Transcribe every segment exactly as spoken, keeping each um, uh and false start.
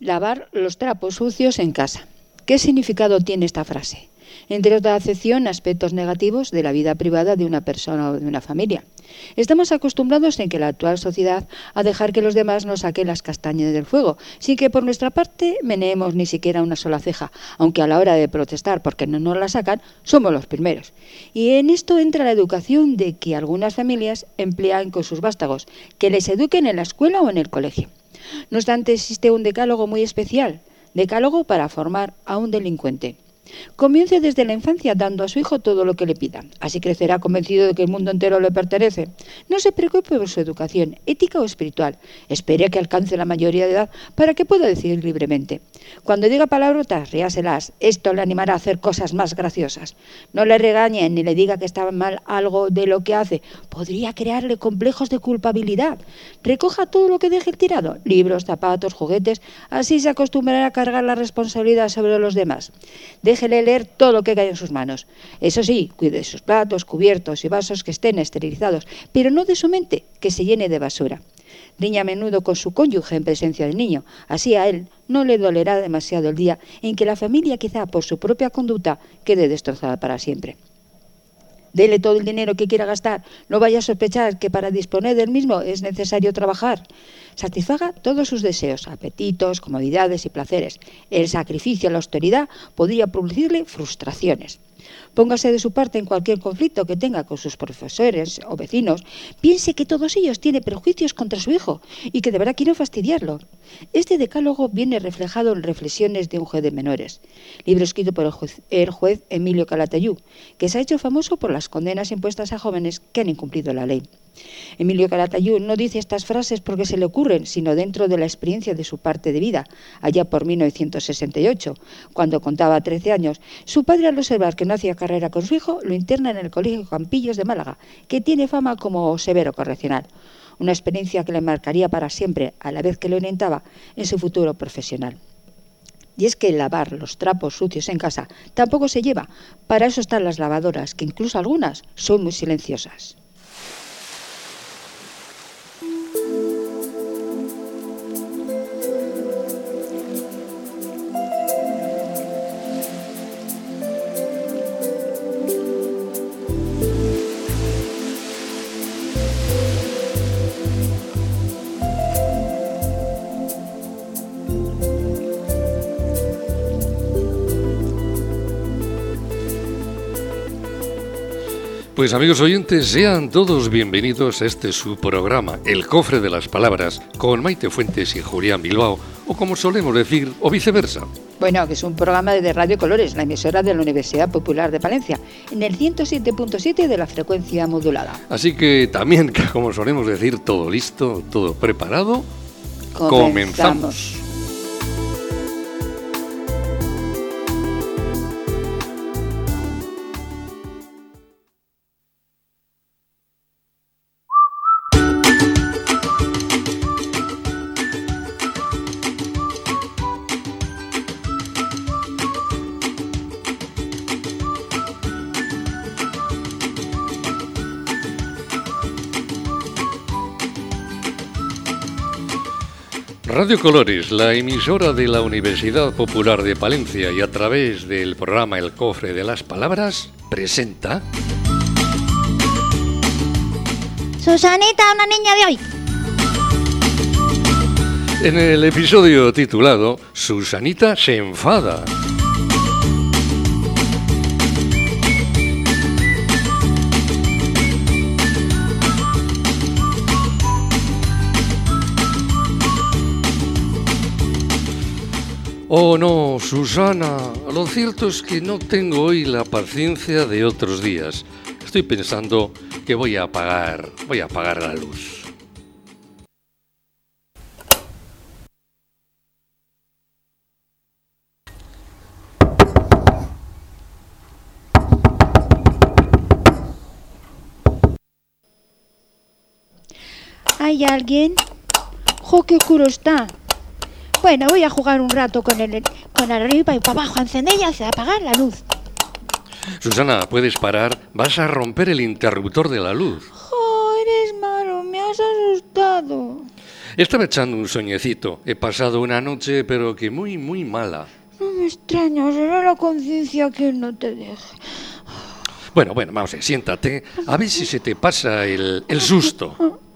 Lavar los trapos sucios en casa. ¿Qué significado tiene esta frase? Entre otra acepción, aspectos negativos de la vida privada de una persona o de una familia. Estamos acostumbrados en que la actual sociedad a dejar que los demás nos saquen las castañas del fuego, sin que por nuestra parte meneemos ni siquiera una sola ceja, aunque a la hora de protestar porque no nos la sacan, somos los primeros. Y en esto entra la educación de que algunas familias emplean con sus vástagos, que les eduquen en la escuela o en el colegio. No obstante, existe un decálogo muy especial, decálogo para formar a un delincuente. Comience desde la infancia dando a su hijo todo lo que le pidan. Así crecerá convencido de que el mundo entero le pertenece. No se preocupe por su educación, ética o espiritual. Espere a que alcance la mayoría de edad para que pueda decidir libremente. Cuando diga palabrotas, ríaselas. Esto le animará a hacer cosas más graciosas. No le regañe ni le diga que está mal algo de lo que hace. Podría crearle complejos de culpabilidad. Recoja todo lo que deje tirado. Libros, zapatos, juguetes. Así se acostumbrará a cargar la responsabilidad sobre los demás. Déjele leer todo lo que caiga en sus manos. Eso sí, cuide de sus platos, cubiertos y vasos que estén esterilizados, pero no de su mente, que se llene de basura. Riña a menudo con su cónyuge en presencia del niño. Así a él no le dolerá demasiado el día en que la familia, quizá por su propia conducta, quede destrozada para siempre. Dele todo el dinero que quiera gastar. No vaya a sospechar que para disponer del mismo es necesario trabajar. Satisfaga todos sus deseos, apetitos, comodidades y placeres. El sacrificio, la austeridad, podría producirle frustraciones. Póngase de su parte en cualquier conflicto que tenga con sus profesores o vecinos. Piense que todos ellos tienen prejuicios contra su hijo y que de verdad quieren fastidiarlo. Este decálogo viene reflejado en Reflexiones de un juez de menores, libro escrito por el juez, el juez Emilio Calatayud, que se ha hecho famoso por las condenas impuestas a jóvenes que han incumplido la ley. Emilio Calatayud no dice estas frases porque se le ocurren, sino dentro de la experiencia de su parte de vida. Allá por mil novecientos sesenta y ocho, cuando contaba trece años, su padre, al observar que no hacía carrera con su hijo, lo interna en el Colegio Campillos de Málaga, que tiene fama como severo correccional. Una experiencia que le marcaría para siempre, a la vez que le orientaba en su futuro profesional. Y es que lavar los trapos sucios en casa tampoco se lleva. Para eso están las lavadoras, que incluso algunas son muy silenciosas. Pues amigos oyentes, sean todos bienvenidos a este su programa, El Cofre de las Palabras, con Maite Fuentes y Julián Bilbao, o como solemos decir, o viceversa. Bueno, que es un programa de Radio Colores, la emisora de la Universidad Popular de Palencia, en el ciento siete punto siete de la frecuencia modulada. Así que también, como solemos decir, todo listo, todo preparado, comenzamos. comenzamos. Radio Colores, la emisora de la Universidad Popular de Palencia, y a través del programa El Cofre de las Palabras, presenta... Susanita, una niña de hoy. En el episodio titulado Susanita se enfada. Oh no, Susana, lo cierto es que no tengo hoy la paciencia de otros días. Estoy pensando que voy a apagar, voy a apagar la luz. ¿Hay alguien? ¡Jo, qué oscuro está! Bueno, voy a jugar un rato con el con arriba y para abajo, encender y hacer apagar la luz. Susana, ¿puedes parar? Vas a romper el interruptor de la luz. ¡Jo, eres malo! Me has asustado. Estaba echando un soñecito. He pasado una noche, pero que muy, muy mala. No me extraña, será la conciencia quien no te deje. Bueno, bueno, vamos a ver, siéntate. A ver si se te pasa el, el susto.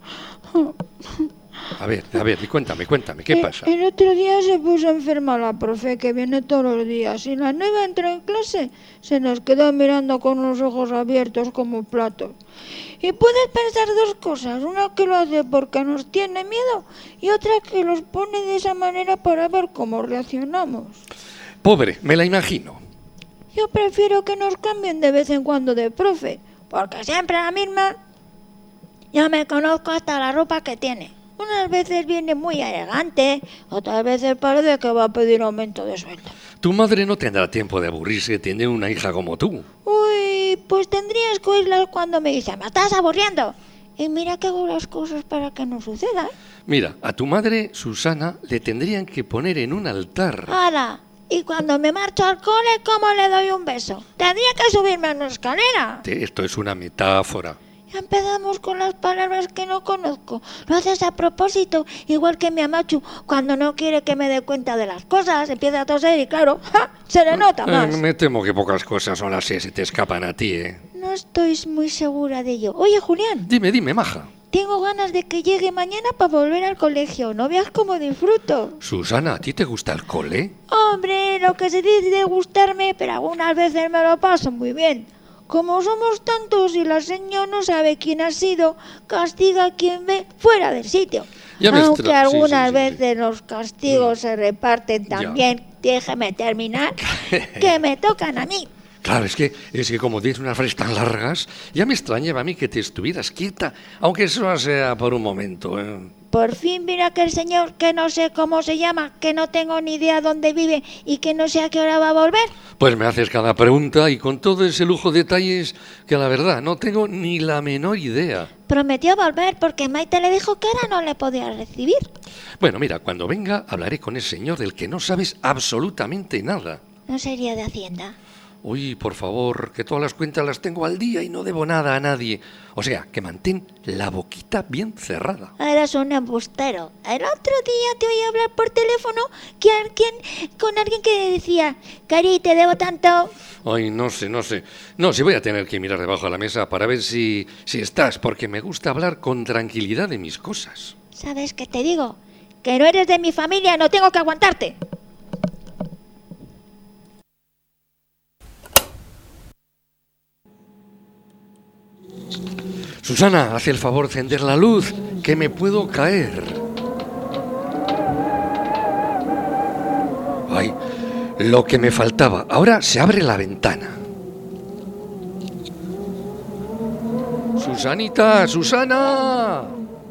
A ver, a ver, cuéntame, cuéntame, ¿qué pasa? El otro día se puso enferma la profe, que viene todos los días, y la nueva entró en clase, se nos quedó mirando con los ojos abiertos como platos. Y puedes pensar dos cosas, una que lo hace porque nos tiene miedo y otra que los pone de esa manera para ver cómo reaccionamos. Pobre, me la imagino. Yo prefiero que nos cambien de vez en cuando de profe, porque siempre la misma. Ya me conozco hasta la ropa que tiene. Unas veces viene muy elegante, otras veces parece que va a pedir aumento de sueldo. Tu madre no tendrá tiempo de aburrirse, tiene una hija como tú. Uy, pues tendrías que oírla cuando me dice, me estás aburriendo. Y mira que hago las cosas para que no suceda. Mira, a tu madre, Susana, le tendrían que poner en un altar. ¡Hala! Y cuando me marcho al cole, ¿cómo le doy un beso? Tendría que subirme a una escalera. Esto es una metáfora. Ya empezamos con las palabras que no conozco. Lo haces a propósito, igual que mi amachu, cuando no quiere que me dé cuenta de las cosas, empieza a toser y claro, ¡ja!, se le nota más. Eh, me temo que pocas cosas son las que se te escapan a ti, ¿eh? No estoy muy segura de ello. Oye, Julián. Dime, dime, maja. Tengo ganas de que llegue mañana para volver al colegio. No veas cómo disfruto. Susana, ¿a ti te gusta el cole? Hombre, lo que se dice de gustarme, pero algunas veces me lo paso muy bien. Como somos tantos y la señora no sabe quién ha sido, castiga a quien ve fuera del sitio. Aunque tra- algunas sí, sí, sí, veces sí. los castigos mm. se reparten también. Ya. Déjame terminar, que me tocan a mí. Claro, es que, es que como tienes unas frases tan largas, ya me extrañaba a mí que te estuvieras quieta, aunque eso sea por un momento, ¿eh? Por fin mira que el señor, que no sé cómo se llama, que no tengo ni idea dónde vive y que no sé a qué hora va a volver. Pues me haces cada pregunta y con todo ese lujo de detalles que la verdad no tengo ni la menor idea. Prometió volver porque Maite le dijo que ahora no le podía recibir. Bueno, mira, cuando venga hablaré con ese señor del que no sabes absolutamente nada. ¿No sería de Hacienda? Uy, por favor, que todas las cuentas las tengo al día y no debo nada a nadie. O sea, que mantén la boquita bien cerrada. Eres un embustero. El otro día te oí hablar por teléfono que alguien, con alguien que decía, Cari, te debo tanto. Ay, no sé, no sé. No, si voy a tener que mirar debajo de la mesa para ver si, si estás, porque me gusta hablar con tranquilidad de mis cosas. ¿Sabes qué te digo? Que no eres de mi familia, no tengo que aguantarte. Susana, haz el favor de encender la luz, que me puedo caer. Ay, lo que me faltaba. Ahora se abre la ventana. Susanita, Susana.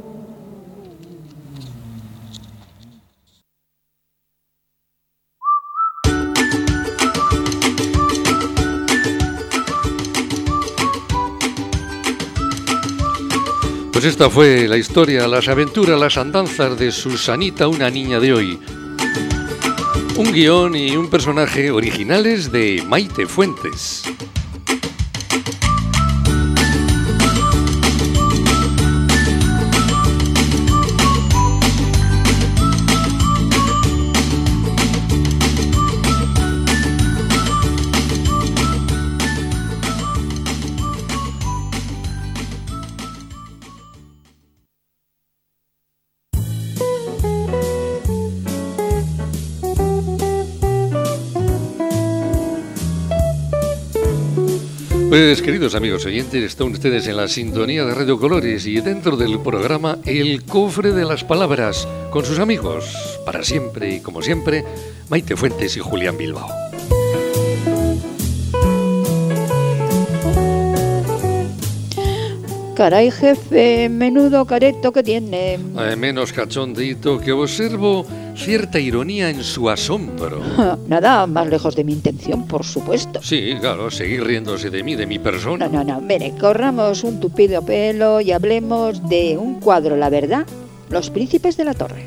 Pues esta fue la historia, las aventuras, las andanzas de Susanita, una niña de hoy. Un guión y un personaje originales de Maite Fuentes. Pues queridos amigos oyentes, están ustedes en la sintonía de Radio Colores y dentro del programa El Cofre de las Palabras, con sus amigos, para siempre y como siempre, Maite Fuentes y Julián Bilbao. Caray, jefe, menudo careto que tiene. Eh, menos cachondito, que observo cierta ironía en su asombro. Nada más lejos de mi intención, por supuesto. Sí, claro, seguir riéndose de mí, de mi persona. No, no, no, mire, corramos un tupido pelo y hablemos de un cuadro, la verdad, Los Príncipes de la Torre.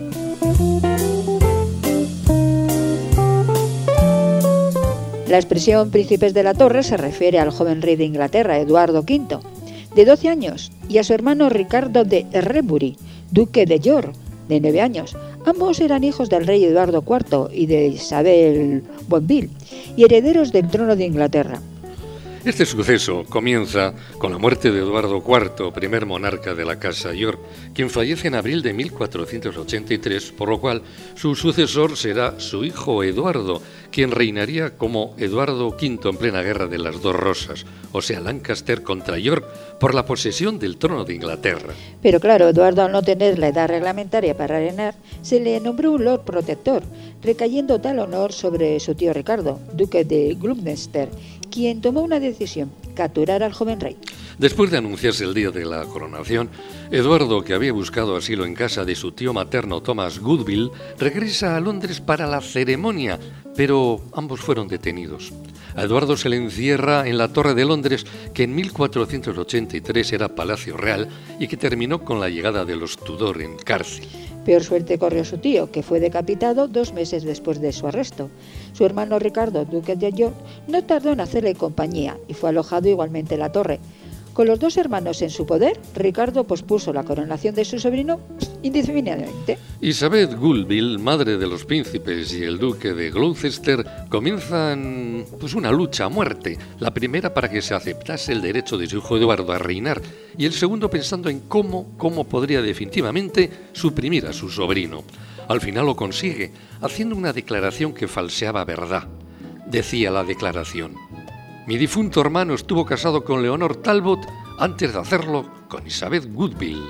La expresión Príncipes de la Torre se refiere al joven rey de Inglaterra, Eduardo quinto, de doce años, y a su hermano Ricardo de Errebury, duque de York, de nueve años. Ambos eran hijos del rey Eduardo cuarto y de Isabel Boonville, y herederos del trono de Inglaterra. Este suceso comienza con la muerte de Eduardo cuarto, primer monarca de la Casa York, quien fallece en abril de mil cuatrocientos ochenta y tres, por lo cual su sucesor será su hijo Eduardo, quien reinaría como Eduardo quinto en plena Guerra de las Dos Rosas, o sea, Lancaster contra York, por la posesión del trono de Inglaterra. Pero claro, Eduardo, al no tener la edad reglamentaria para reinar, se le nombró un Lord Protector, recayendo tal honor sobre su tío Ricardo, duque de Gloucester, quien tomó una decisión: capturar al joven rey. Después de anunciarse el día de la coronación, Eduardo, que había buscado asilo en casa de su tío materno Thomas Woodville, regresa a Londres para la ceremonia, pero ambos fueron detenidos. A Eduardo se le encierra en la Torre de Londres, que en mil cuatrocientos ochenta y tres era Palacio Real y que terminó con la llegada de los Tudor en cárcel. Peor suerte corrió su tío, que fue decapitado dos meses después de su arresto. Su hermano Ricardo, duque de York, no tardó en hacerle compañía y fue alojado igualmente en la torre. Con los dos hermanos en su poder, Ricardo pospuso la coronación de su sobrino indefinidamente. Isabel Woodville, madre de los príncipes, y el duque de Gloucester comienzan pues una lucha a muerte. La primera para que se aceptase el derecho de su hijo Eduardo a reinar, y el segundo pensando en cómo, cómo podría definitivamente suprimir a su sobrino. Al final lo consigue, haciendo una declaración que falseaba verdad. Decía la declaración: mi difunto hermano estuvo casado con Leonor Talbot antes de hacerlo con Isabel Woodville.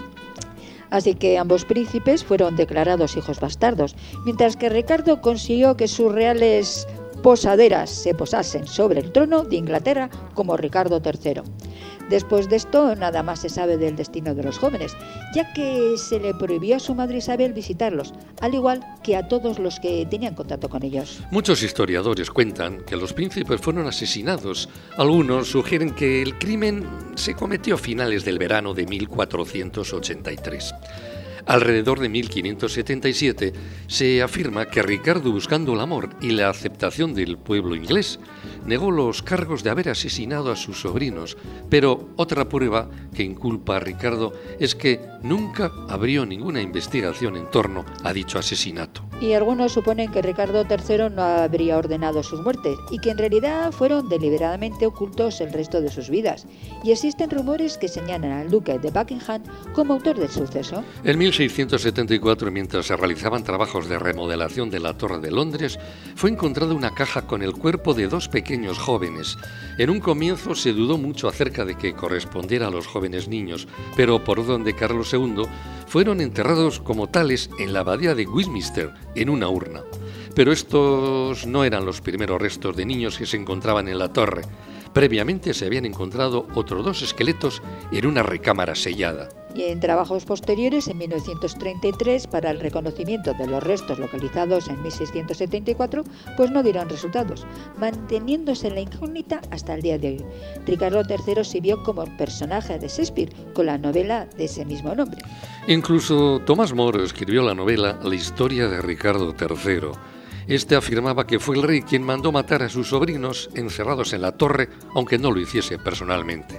Así que ambos príncipes fueron declarados hijos bastardos, mientras que Ricardo consiguió que sus reales posaderas se posasen sobre el trono de Inglaterra como Ricardo tercero. Después de esto, nada más se sabe del destino de los jóvenes, ya que se le prohibió a su madre Isabel visitarlos, al igual que a todos los que tenían contacto con ellos. Muchos historiadores cuentan que los príncipes fueron asesinados. Algunos sugieren que el crimen se cometió a finales del verano de mil cuatrocientos ochenta y tres. Alrededor de mil quinientos setenta y siete se afirma que Ricardo, buscando el amor y la aceptación del pueblo inglés, negó los cargos de haber asesinado a sus sobrinos, pero otra prueba que inculpa a Ricardo es que nunca abrió ninguna investigación en torno a dicho asesinato. Y algunos suponen que Ricardo tercero no habría ordenado sus muertes y que en realidad fueron deliberadamente ocultos el resto de sus vidas. Y existen rumores que señalan al duque de Buckingham como autor del suceso. En mil seiscientos setenta y cuatro, mientras se realizaban trabajos de remodelación de la Torre de Londres, fue encontrada una caja con el cuerpo de dos pequeños jóvenes. En un comienzo se dudó mucho acerca de que correspondiera a los jóvenes niños, pero por orden de Carlos segundo fueron enterrados como tales en la abadía de Westminster, en una urna. Pero estos no eran los primeros restos de niños que se encontraban en la torre. Previamente se habían encontrado otros dos esqueletos en una recámara sellada. Y en trabajos posteriores, en mil novecientos treinta y tres, para el reconocimiento de los restos localizados en mil seiscientos setenta y cuatro, pues no dieron resultados, manteniéndose la incógnita hasta el día de hoy. Ricardo tercero sirvió como personaje de Shakespeare con la novela de ese mismo nombre. Incluso Thomas More escribió la novela La historia de Ricardo tercero. Este afirmaba que fue el rey quien mandó matar a sus sobrinos encerrados en la torre, aunque no lo hiciese personalmente.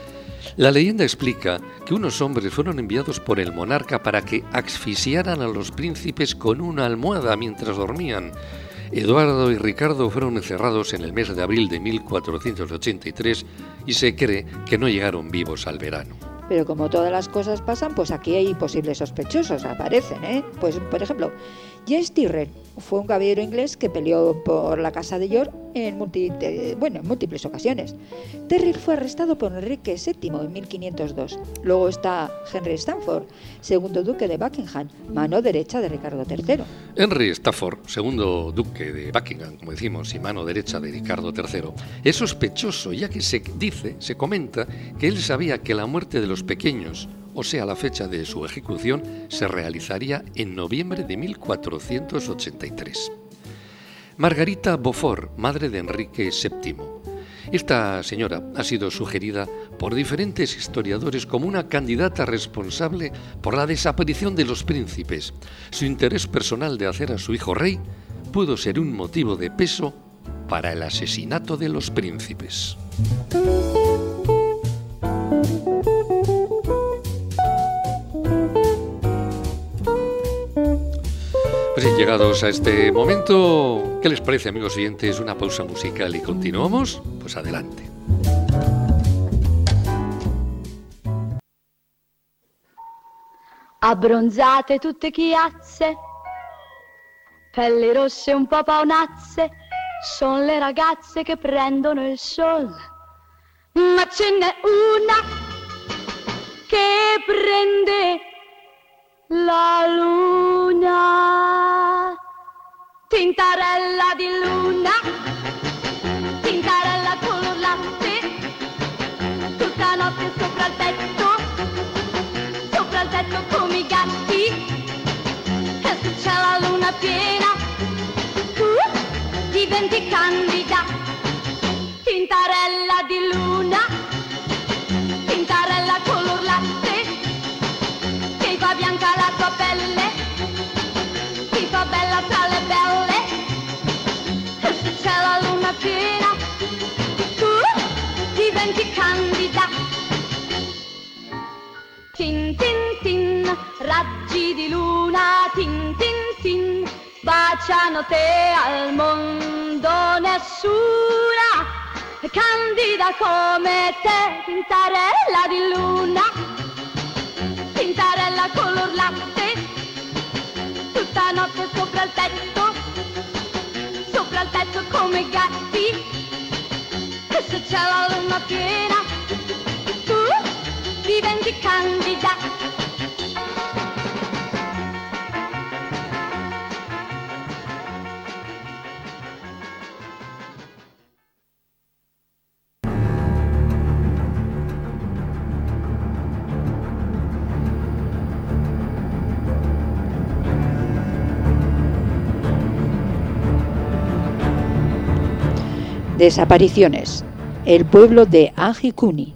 La leyenda explica que unos hombres fueron enviados por el monarca para que asfixiaran a los príncipes con una almohada mientras dormían. Eduardo y Ricardo fueron encerrados en el mes de abril de mil cuatrocientos ochenta y tres y se cree que no llegaron vivos al verano. Pero como todas las cosas pasan, pues aquí hay posibles sospechosos, aparecen, ¿eh? Pues, por ejemplo, James Tyrrell fue un caballero inglés que peleó por la casa de York en, multi, bueno, en múltiples ocasiones. Tyrrell fue arrestado por Enrique séptimo en mil quinientos dos. Luego está Henry Stafford, segundo duque de Buckingham, mano derecha de Ricardo tercero. Henry Stafford, segundo duque de Buckingham, como decimos, y mano derecha de Ricardo tercero, es sospechoso, ya que se dice, se comenta, que él sabía que la muerte de los pequeños, o sea, la fecha de su ejecución, se realizaría en noviembre de mil cuatrocientos ochenta y tres. Margarita Beaufort, madre de Enrique séptimo. Esta señora ha sido sugerida por diferentes historiadores como una candidata responsable por la desaparición de los príncipes. Su interés personal de hacer a su hijo rey pudo ser un motivo de peso para el asesinato de los príncipes. Pues y llegados a este momento, ¿qué les parece, amigos oyentes? Una pausa musical y continuamos. Pues adelante. Abbronzate tutte chiazze, pelli rosse un po' paonazze, sono le ragazze che prendono il sol. Ma ce n'è una che prende la luna, tintarella di luna, tintarella color latte, tutta notte sopra il tetto, sopra il tetto come i gatti, e se c'è la luna piena, uh, diventi candida, tintarella di luna, tintarella color latte, che fa bianca la tua pelle, ti fa bella tra le belle, e se c'è la luna piena, uh, diventi candida. Tin tin tin, raggi di luna, tin tin tin, baciano te al mondo nessuna, candida come te, tintarella di luna, tintarella color latte, tutta notte sopra il tetto, sopra il tetto come i gatti, e se c'è la luna piena, tu diventi candida. Desapariciones. El pueblo de Anjikuni.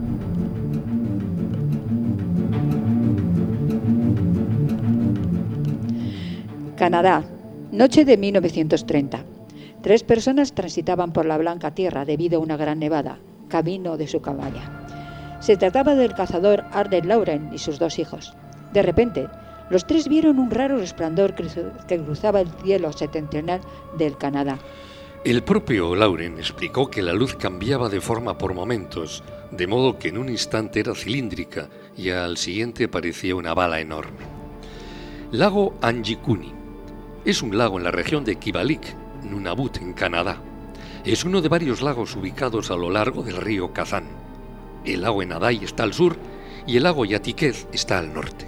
Canadá, noche de mil novecientos treinta. Tres personas transitaban por la blanca tierra debido a una gran nevada, camino de su cabaña. Se trataba del cazador Arnold Lauren y sus dos hijos. De repente, los tres vieron un raro resplandor que cruzaba el cielo septentrional del Canadá. El propio Lauren explicó que la luz cambiaba de forma por momentos, de modo que en un instante era cilíndrica y al siguiente parecía una bala enorme. Lago Anjikuni es un lago en la región de Kivalik, Nunavut, en Canadá. Es uno de varios lagos ubicados a lo largo del río Kazán. El lago Enadai está al sur y el lago Yatikez está al norte.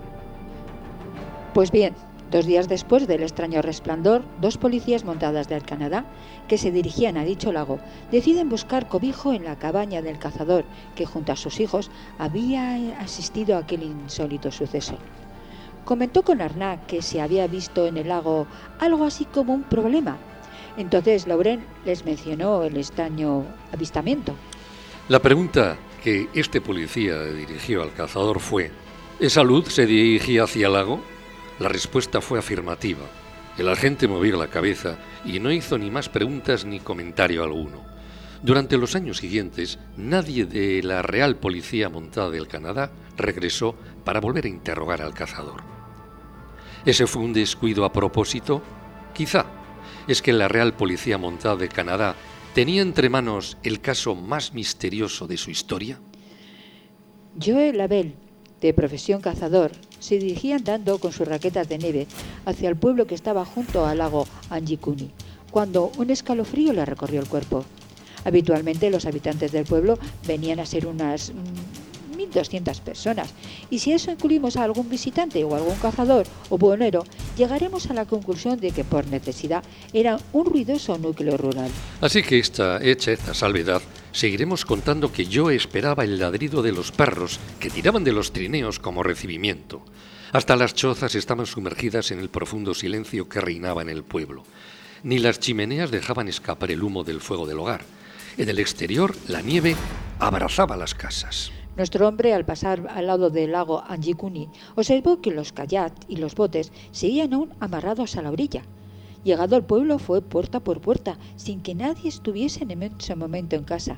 Pues bien, dos días después del extraño resplandor, dos policías montadas del Canadá, que se dirigían a dicho lago, deciden buscar cobijo en la cabaña del cazador, que junto a sus hijos había asistido a aquel insólito suceso. Comentó con Arnaud que se había visto en el lago algo así como un problema. Entonces Lauren les mencionó el extraño avistamiento. La pregunta que este policía dirigió al cazador fue: ¿esa luz se dirigía hacia el lago? La respuesta fue afirmativa. El agente movió la cabeza y no hizo ni más preguntas ni comentario alguno. Durante los años siguientes, nadie de la Real Policía Montada del Canadá regresó para volver a interrogar al cazador. ¿Ese fue un descuido a propósito? Quizá. ¿Es que la Real Policía Montada de Canadá tenía entre manos el caso más misterioso de su historia? Joel Labelle, de profesión cazador, se dirigía andando con sus raquetas de nieve hacia el pueblo que estaba junto al lago Anjikuni, cuando un escalofrío le recorrió el cuerpo. Habitualmente los habitantes del pueblo venían a ser unas mmm, mil doscientas personas, y si a eso incluimos a algún visitante o algún cazador o buhonero, llegaremos a la conclusión de que por necesidad era un ruidoso núcleo rural. Así que esta, hecha esta salvedad, seguiremos contando que yo esperaba el ladrido de los perros que tiraban de los trineos como recibimiento. Hasta las chozas estaban sumergidas en el profundo silencio que reinaba en el pueblo. Ni las chimeneas dejaban escapar el humo del fuego del hogar. En el exterior, la nieve abrazaba las casas. Nuestro hombre, al pasar al lado del lago Anjikuni, observó que los kayaks y los botes seguían aún amarrados a la orilla. Llegado al pueblo, fue puerta por puerta, sin que nadie estuviese en ese momento en casa.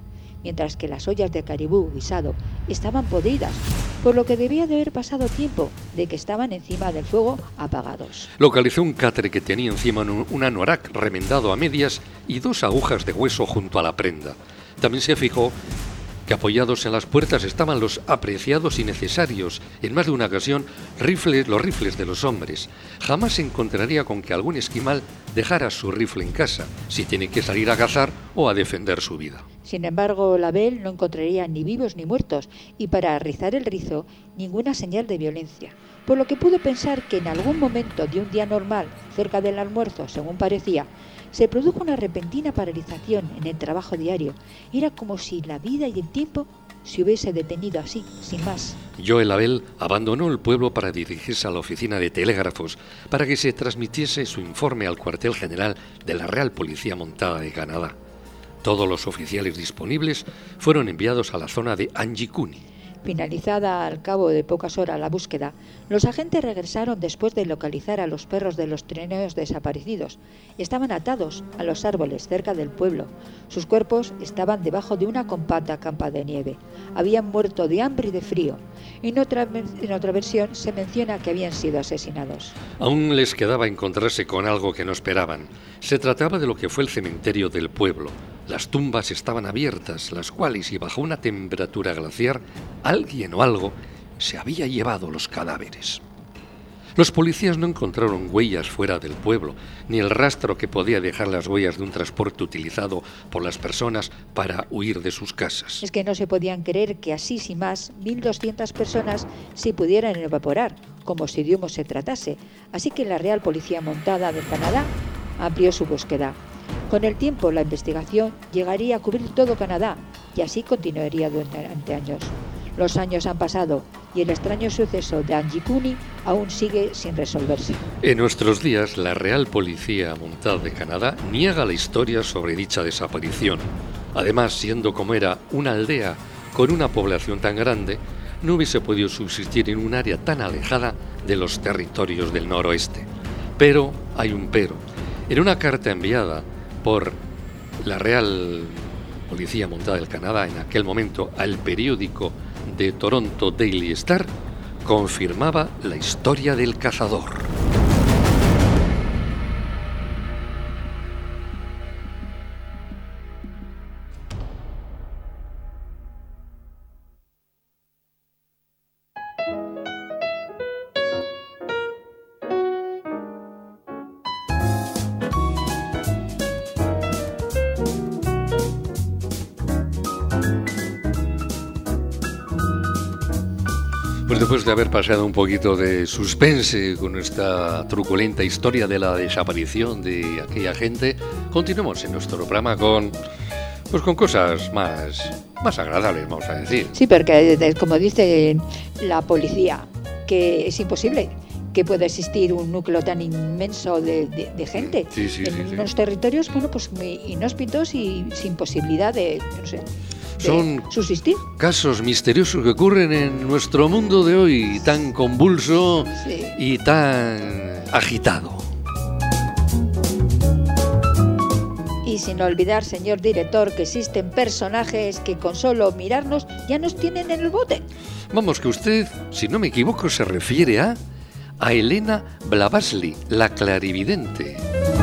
mientras que las ollas de caribú guisado estaban podridas, por lo que debía de haber pasado tiempo de que estaban encima del fuego apagados. Localizó un catre que tenía encima un, un anorak remendado a medias y dos agujas de hueso junto a la prenda. También se fijó que apoyados en las puertas estaban los apreciados y necesarios, en más de una ocasión, rifles, los rifles de los hombres. Jamás se encontraría con que algún esquimal dejara su rifle en casa, si tiene que salir a cazar o a defender su vida. Sin embargo, Label no encontraría ni vivos ni muertos, y para rizar el rizo, ninguna señal de violencia, por lo que pudo pensar que en algún momento de un día normal, cerca del almuerzo, según parecía, se produjo una repentina paralización en el trabajo diario. Era como si la vida y el tiempo se hubiese detenido así, sin más. Joel Abel abandonó el pueblo para dirigirse a la oficina de telégrafos para que se transmitiese su informe al cuartel general de la Real Policía Montada de Canadá. Todos los oficiales disponibles fueron enviados a la zona de Anjikuni. Finalizada al cabo de pocas horas la búsqueda, los agentes regresaron después de localizar a los perros de los trineos desaparecidos. Estaban atados a los árboles cerca del pueblo. Sus cuerpos estaban debajo de una compacta capa de nieve. Habían muerto de hambre y de frío. En otra, en otra versión se menciona que habían sido asesinados. Aún les quedaba encontrarse con algo que no esperaban. Se trataba de lo que fue el cementerio del pueblo. Las tumbas estaban abiertas, las cuales, y bajo una temperatura glaciar, alguien o algo se había llevado los cadáveres. Los policías no encontraron huellas fuera del pueblo, ni el rastro que podía dejar las huellas de un transporte utilizado por las personas para huir de sus casas. Es que no se podían creer que así, sin más, mil doscientas personas se pudieran evaporar, como si de humo se tratase. Así que la Real Policía Montada de Canadá amplió su búsqueda. Con el tiempo, la investigación llegaría a cubrir todo Canadá, y así continuaría durante años. Los años han pasado y el extraño suceso de Anjikuni aún sigue sin resolverse. En nuestros días, la Real Policía Montada de Canadá niega la historia sobre dicha desaparición. Además, siendo como era una aldea con una población tan grande, no hubiese podido subsistir en un área tan alejada de los territorios del noroeste. Pero hay un pero. En una carta enviada por la Real Policía Montada del Canadá en aquel momento al periódico de Toronto Daily Star, confirmaba la historia del cazador. Pues después de haber pasado un poquito de suspense con esta truculenta historia de la desaparición de aquella gente, continuamos en nuestro programa con, pues con cosas más, más agradables, vamos a decir. Sí, porque como dice la policía, que es imposible que pueda existir un núcleo tan inmenso de, de, de gente sí, sí, en sí, unos sí. territorios, bueno, pues muy inhóspitos y sin posibilidad de, no sé, de Son subsistir. Casos misteriosos que ocurren en nuestro mundo de hoy, tan convulso Sí. y tan agitado. Y sin olvidar, señor director, que existen personajes que con solo mirarnos ya nos tienen en el bote. Vamos, que usted, si no me equivoco, se refiere a, a Elena Blavatsky, la clarividente.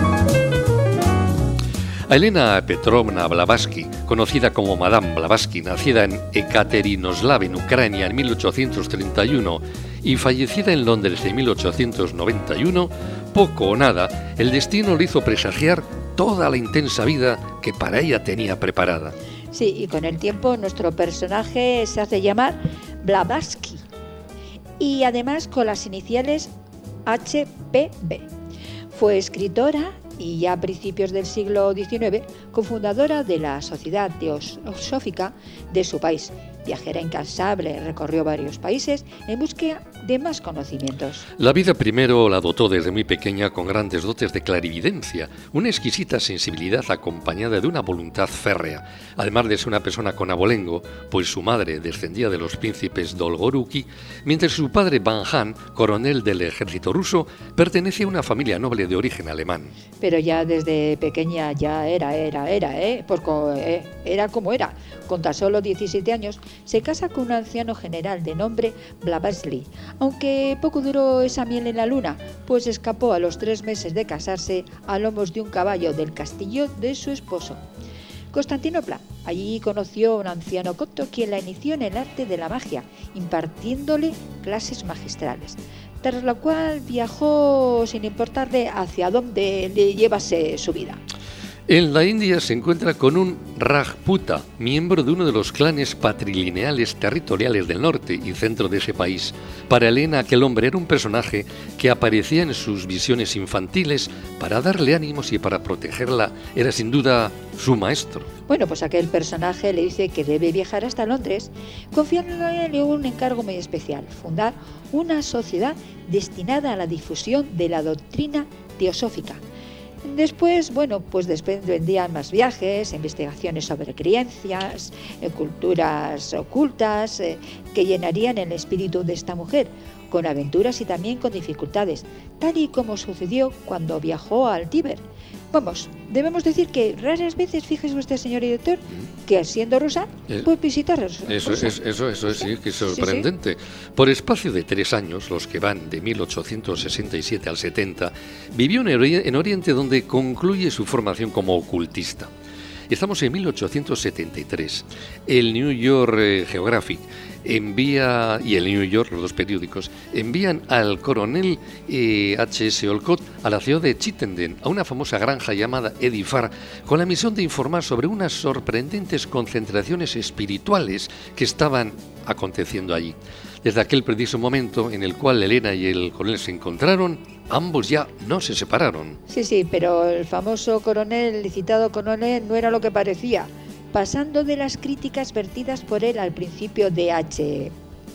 A Elena Petrovna Blavatsky, conocida como Madame Blavatsky, nacida en Ekaterinoslav, en Ucrania, en mil ochocientos treinta y uno y fallecida en Londres en mil ochocientos noventa y uno, poco o nada, el destino le hizo presagiar toda la intensa vida que para ella tenía preparada. Sí, y con el tiempo nuestro personaje se hace llamar Blavatsky, y además con las iniciales H P B. Fue escritora y ya a principios del siglo diecinueve cofundadora de la Sociedad Teosófica de su país, Viajera incansable, recorrió varios países en busca de más conocimientos. La vida primero la dotó desde muy pequeña con grandes dotes de clarividencia, una exquisita sensibilidad acompañada de una voluntad férrea, además de ser una persona con abolengo, pues su madre descendía de los príncipes Dolgoruki, mientras su padre Van Han, coronel del ejército ruso, pertenece a una familia noble de origen alemán. Pero ya desde pequeña ya era, era, era, ¿eh? Pues co- eh, era como era. Con tan solo diecisiete años se casa con un anciano general de nombre Blavatsky, aunque poco duró esa miel en la luna, pues escapó a los tres meses de casarse a lomos de un caballo del castillo de su esposo. Constantinopla. Allí conoció a un anciano copto quien la inició en el arte de la magia, impartiéndole clases magistrales, tras lo cual viajó sin importarle hacia dónde le llevase su vida. En la India se encuentra con un Rajputa, miembro de uno de los clanes patrilineales territoriales del norte y centro de ese país. Para Elena, aquel hombre era un personaje que aparecía en sus visiones infantiles para darle ánimos y para protegerla. Era sin duda su maestro. Bueno, pues aquel personaje le dice que debe viajar hasta Londres, confiándole un encargo muy especial: fundar una sociedad destinada a la difusión de la doctrina teosófica. Después, bueno, pues después vendrían más viajes, investigaciones sobre creencias, eh, culturas ocultas, eh, que llenarían el espíritu de esta mujer, con aventuras y también con dificultades, tal y como sucedió cuando viajó al Tíber. Vamos, debemos decir que raras veces, fíjese usted, señor director, que siendo rusa, Eh, puede visitar Rusia. Eso es, eso, eso es, sí, que es sorprendente. Por espacio de tres años, los que van de mil ochocientos sesenta y siete al setenta, vivió en Ori- en Oriente, donde concluye su formación como ocultista. Estamos en mil ochocientos setenta y tres. El New York eh, Geographic envía, y el New York, los dos periódicos, envían al coronel eh, H S Olcott a la ciudad de Chittenden, a una famosa granja llamada Edifar, con la misión de informar sobre unas sorprendentes concentraciones espirituales que estaban aconteciendo allí. Desde aquel preciso momento en el cual Elena y el coronel se encontraron, ambos ya no se separaron. Sí, sí, pero el famoso coronel, el licitado coronel, no era lo que parecía, pasando de las críticas vertidas por él al principio de H...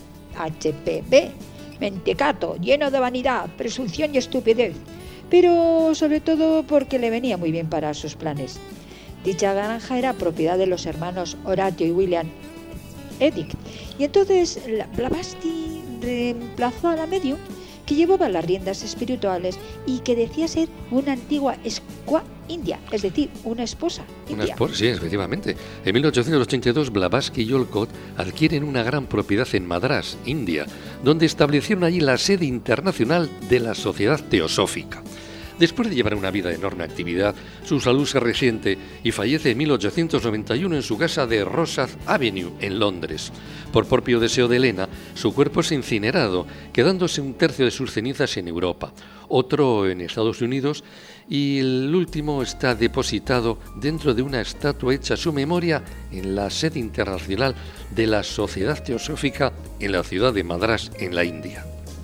H P B, mentecato, lleno de vanidad, presunción y estupidez, pero sobre todo porque le venía muy bien para sus planes. Dicha granja era propiedad de los hermanos Horatio y William Edict, y entonces Blavatsky reemplazó a la medium, que llevaba las riendas espirituales y que decía ser una antigua escua india, es decir, una esposa Una india. esposa, sí, efectivamente. En mil ochocientos ochenta y dos, Blavatsky y Olcott adquieren una gran propiedad en Madrás, India, donde establecieron allí la sede internacional de la Sociedad Teosófica. Después de llevar una vida de enorme actividad, su salud se resiente y fallece en mil ochocientos noventa y uno en su casa de Rosyth Avenue, en Londres. Por propio deseo de Elena, su cuerpo es incinerado, quedándose un tercio de sus cenizas en Europa, otro en Estados Unidos, y el último está depositado dentro de una estatua hecha a su memoria en la sede internacional de la Sociedad Teosófica en la ciudad de Madrás, en la India.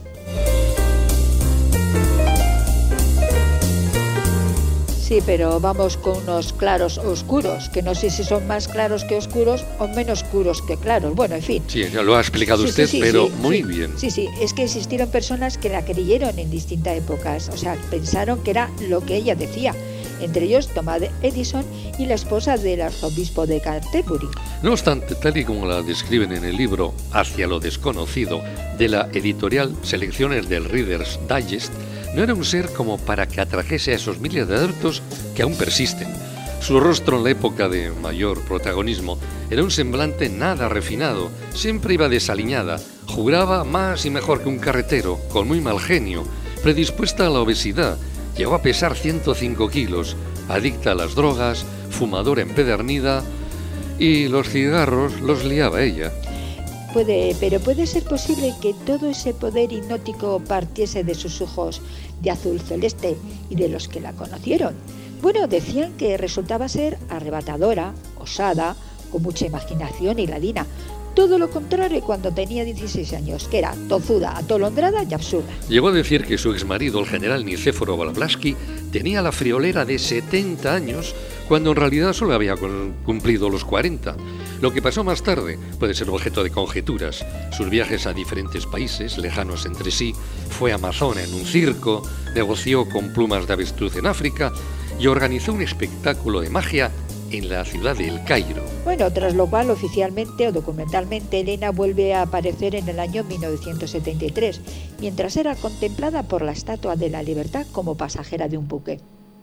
Sí, pero vamos con unos claros oscuros, que no sé si son más claros que oscuros o menos oscuros que claros. Bueno, en fin. Sí, ya lo ha explicado Sí, usted, sí, sí, pero sí, muy sí. bien. Sí, sí, es que existieron personas que la creyeron en distintas épocas, o sea, pensaron que era lo que ella decía. Entre ellos Thomas Edison y la esposa del arzobispo de Canterbury. No obstante, tal y como la describen en el libro Hacia lo desconocido, de la editorial Selecciones del Reader's Digest, no era un ser como para que atrajese a esos miles de adeptos que aún persisten. Su rostro en la época de mayor protagonismo era un semblante nada refinado, siempre iba desaliñada, juraba más y mejor que un carretero, con muy mal genio, predispuesta a la obesidad, llegó a pesar ciento cinco kilos, adicta a las drogas, fumadora empedernida, y los cigarros los liaba ella. Puede, pero puede ser posible que todo ese poder hipnótico partiese de sus ojos de azul celeste y de los que la conocieron. Bueno, decían que resultaba ser arrebatadora, osada, con mucha imaginación y ladina. Todo lo contrario cuando tenía dieciséis años, que era tozuda, atolondrada y absurda. Llegó a decir que su exmarido, el general Nicéforo Blavatsky, tenía la friolera de setenta años cuando en realidad solo había cumplido los cuarenta. Lo que pasó más tarde puede ser objeto de conjeturas. Sus viajes a diferentes países, lejanos entre sí, fue a Amazona en un circo, negoció con plumas de avestruz en África y organizó un espectáculo de magia en la ciudad de El Cairo. Bueno, tras lo cual oficialmente o documentalmente Elena vuelve a aparecer en el año mil novecientos setenta y tres, mientras era contemplada por la Estatua de la Libertad como pasajera de un buque.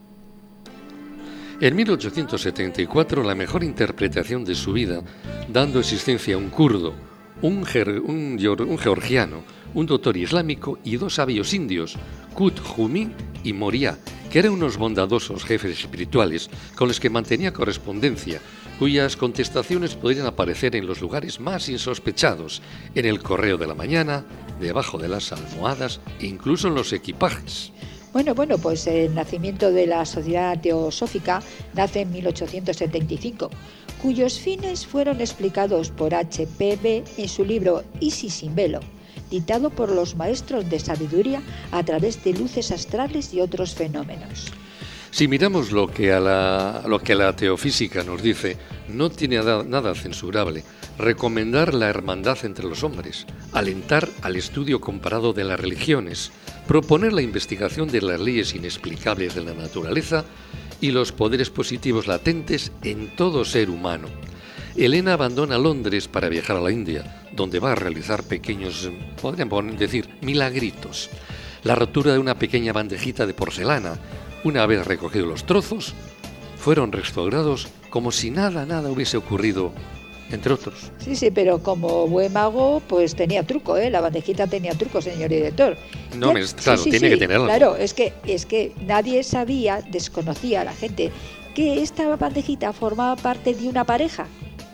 En mil ochocientos setenta y cuatro, la mejor interpretación de su vida, dando existencia a un kurdo, un, ger, un, un georgiano, un doctor islámico y dos sabios indios, Kut Jumi y Moria, que eran unos bondadosos jefes espirituales con los que mantenía correspondencia, cuyas contestaciones podrían aparecer en los lugares más insospechados, en el correo de la mañana, debajo de las almohadas e incluso en los equipajes. Bueno, bueno, pues el nacimiento de la Sociedad Teosófica nace en mil ochocientos setenta y cinco, cuyos fines fueron explicados por H P B en su libro Isis sin velo, dictado por los maestros de sabiduría a través de luces astrales y otros fenómenos. Si miramos lo que a la, lo que la teofísica nos dice, no tiene nada, nada censurable. Recomendar la hermandad entre los hombres, alentar al estudio comparado de las religiones, proponer la investigación de las leyes inexplicables de la naturaleza y los poderes positivos latentes en todo ser humano. Elena abandona Londres para viajar a la India, donde va a realizar pequeños, podrían decir, milagritos. La rotura de una pequeña bandejita de porcelana, una vez recogidos los trozos, fueron restaurados como si nada, nada hubiese ocurrido, entre otros. Sí, sí, pero como buen mago, pues tenía truco, ¿eh? La bandejita tenía truco, señor director. No, me, claro, sí, sí, tiene sí, que tenerlo. Claro, es que, es que nadie sabía, desconocía a la gente, que esta bandejita formaba parte de una pareja.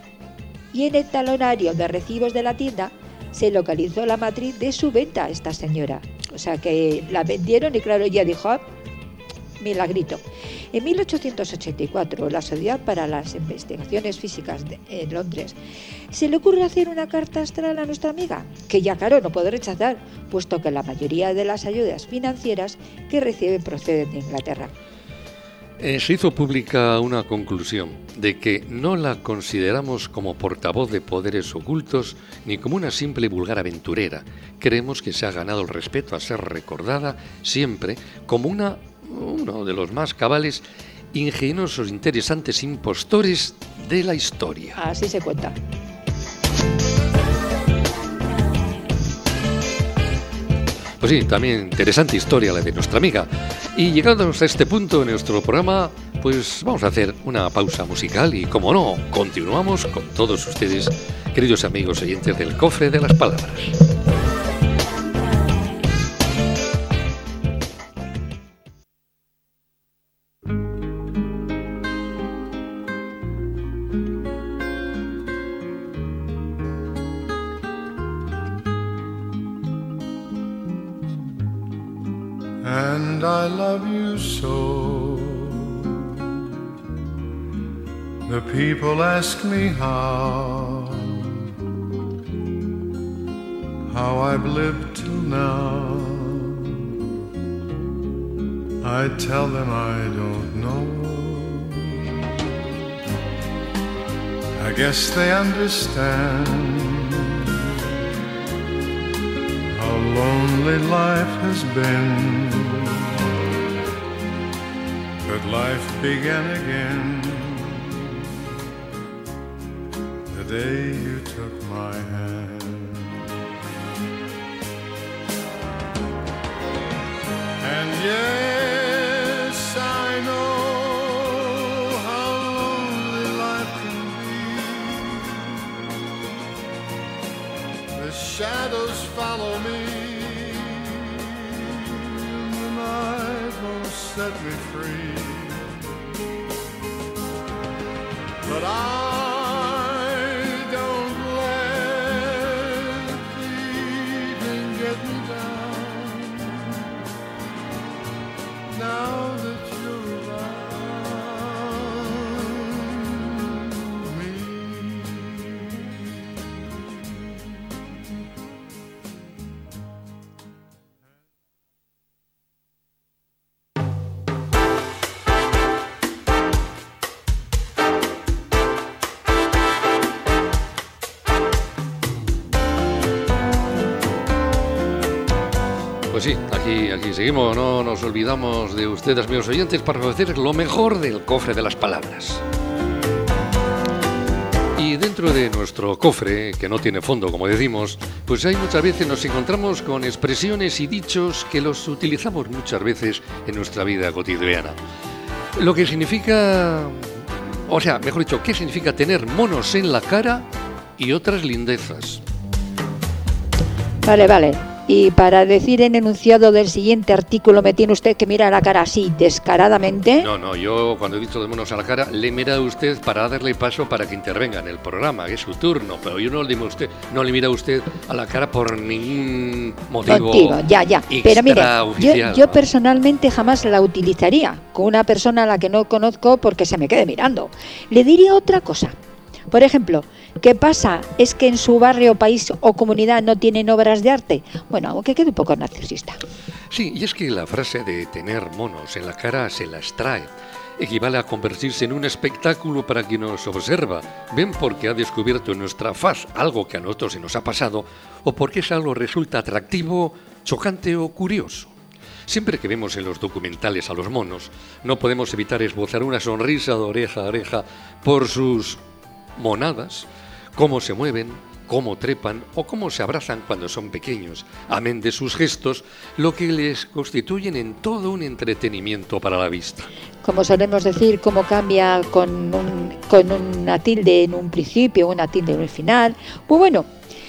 Y en el talonario de recibos de la tienda se localizó la matriz de su venta a esta señora. O sea que la vendieron y claro, ella dijo, ah, milagrito. En mil ochocientos ochenta y cuatro, la Sociedad para las Investigaciones Físicas de, en Londres, se le ocurre hacer una carta astral a nuestra amiga, que ya claro no puede rechazar, puesto que la mayoría de las ayudas financieras que recibe proceden de Inglaterra. Eh, se hizo pública una conclusión de que no la consideramos como portavoz de poderes ocultos ni como una simple y vulgar aventurera. Creemos que se ha ganado el respeto a ser recordada siempre como una, uno de los más cabales, ingeniosos, interesantes impostores de la historia. Así se cuenta. Pues sí, también interesante historia la de nuestra amiga. Y llegados a este punto en nuestro programa, pues vamos a hacer una pausa musical y, como no, continuamos con todos ustedes, queridos amigos oyentes del Cofre de las Palabras. And I love you so. The people ask me how, how I've lived till now. I tell them I don't know. I guess they understand how lonely life has been. But life began again the day you took my hand. And yes, I know how lonely life can be. The shadows follow me, the night won't set me free. But I don't let the evening get me down. Now that you're around me. Pues sí, aquí, aquí seguimos, no nos olvidamos de ustedes, amigos oyentes, para ofrecer lo mejor del cofre de las palabras. Y dentro de nuestro cofre, que no tiene fondo, como decimos, pues hay muchas veces nos encontramos con expresiones y dichos que los utilizamos muchas veces en nuestra vida cotidiana. Lo que significa, o sea, mejor dicho, ¿qué significa tener monos en la cara y otras lindezas? Vale, vale. Y para decir en enunciado del siguiente artículo, ¿me tiene usted que mirar la cara así descaradamente? No, no, yo cuando he dicho de monos a la cara, le he mirado a usted para darle paso para que intervenga en el programa, que es su turno, pero yo no le, usted, no le mira a usted a la cara por ningún motivo. Contigo, ya, ya. Pero mire, oficial, yo, yo ¿no? personalmente jamás la utilizaría con una persona a la que no conozco porque se me quede mirando. Le diría otra cosa. Por ejemplo, ¿qué pasa? ¿Es que en su barrio, país o comunidad no tienen obras de arte? Bueno, aunque quede un poco narcisista. Sí, y es que la frase de tener monos en la cara se las trae. Equivale a convertirse en un espectáculo para quien nos observa, bien porque ha descubierto en nuestra faz algo que a nosotros se nos ha pasado, o porque es algo resulta atractivo, chocante o curioso. Siempre que vemos en los documentales a los monos, no podemos evitar esbozar una sonrisa de oreja a oreja por sus monadas, cómo se mueven, cómo trepan o cómo se abrazan cuando son pequeños, amén de sus gestos, lo que les constituyen en todo un entretenimiento para la vista. Como solemos decir, cómo cambia con, un, con una tilde en un principio, una tilde en el final. Pues bueno,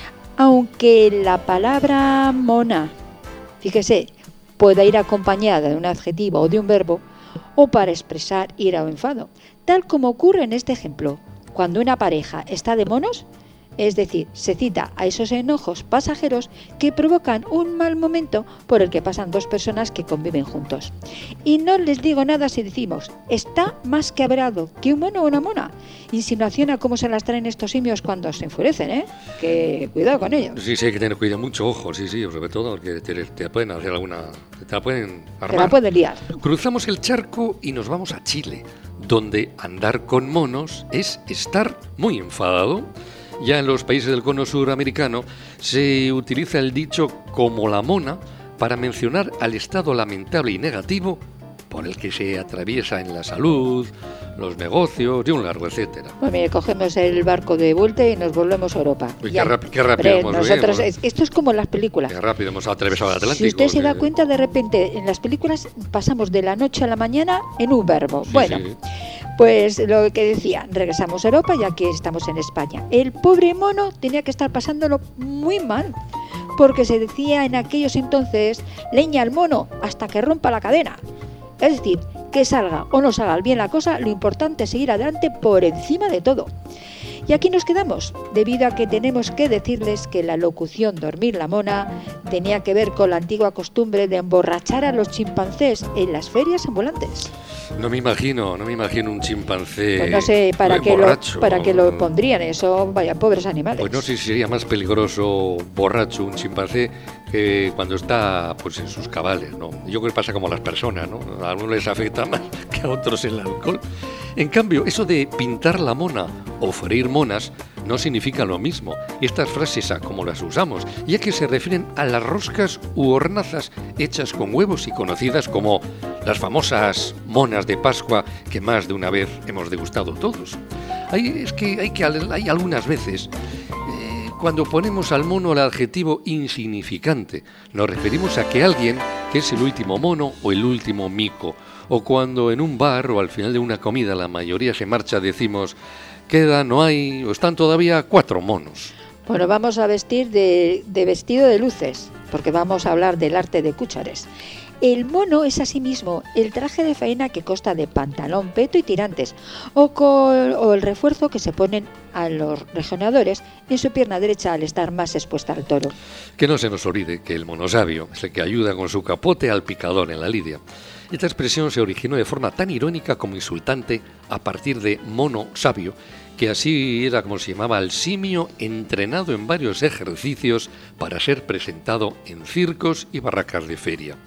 aunque la palabra mona, fíjese, pueda ir acompañada de un adjetivo o de un verbo, o para expresar ira o enfado, tal como ocurre en este ejemplo. Cuando una pareja está de monos, es decir, se cita a esos enojos pasajeros que provocan un mal momento por el que pasan dos personas que conviven juntos. Y no les digo nada si decimos, está más quebrado que un mono o una mona. Insinuación a cómo se las traen estos simios cuando se enfurecen, ¿eh? Que cuidado con ellos. Sí, sí, hay que tener cuidado, mucho ojo, sí, sí, sobre todo porque te, te pueden hacer alguna, te la pueden armar. Te la pueden liar. Cruzamos el charco y nos vamos a Chile, donde andar con monos es estar muy enfadado. Ya en los países del cono suramericano se utiliza el dicho como la mona para mencionar al estado lamentable y negativo por el que se atraviesa en la salud, los negocios y un largo etcétera. Pues mire, cogemos el barco de vuelta y nos volvemos a Europa. Uy, qué, rápido, qué rápido Hombre, hemos nosotros, bien, es, esto es como en las películas. Qué rápido hemos atravesado el Atlántico. Si usted se da que... cuenta, de repente en las películas pasamos de la noche a la mañana en un verbo. Sí, bueno, sí. Pues lo que decía, regresamos a Europa y aquí estamos en España. El pobre mono tenía que estar pasándolo muy mal, porque se decía en aquellos entonces, leña al mono hasta que rompa la cadena. Es decir, que salga o no salga bien la cosa, lo importante es seguir adelante por encima de todo. Y aquí nos quedamos, debido a que tenemos que decirles que la locución dormir la mona tenía que ver con la antigua costumbre de emborrachar a los chimpancés en las ferias ambulantes. No me imagino, no me imagino un chimpancé. Pues no sé para qué, lo, borracho. para qué lo pondrían eso, vaya, pobres animales. Pues no sé si sería más peligroso borracho un chimpancé que cuando está pues en sus cabales, ¿no? Yo creo que pasa como a las personas, ¿no? A algunos les afecta más que a otros el alcohol. En cambio, eso de pintar la mona o freír monas no significa lo mismo. Estas frases, a como las usamos, ya que se refieren a las roscas u hornazas hechas con huevos y conocidas como las famosas monas de Pascua que más de una vez hemos degustado todos. Hay, es que hay, que hay algunas veces, eh, cuando ponemos al mono el adjetivo insignificante, nos referimos a que alguien que es el último mono o el último mico, o cuando en un bar o al final de una comida la mayoría se marcha, decimos, queda, no hay, o están todavía cuatro monos. Bueno, vamos a vestir de, de vestido de luces, porque vamos a hablar del arte de cúchares. El mono es asimismo el traje de faena que consta de pantalón, peto y tirantes, o, con, o el refuerzo que se ponen a los regionadores en su pierna derecha al estar más expuesta al toro. Que no se nos olvide que el mono sabio es el que ayuda con su capote al picador en la lidia. Esta expresión se originó de forma tan irónica como insultante a partir de mono sabio, que así era como se llamaba al simio entrenado en varios ejercicios para ser presentado en circos y barracas de feria.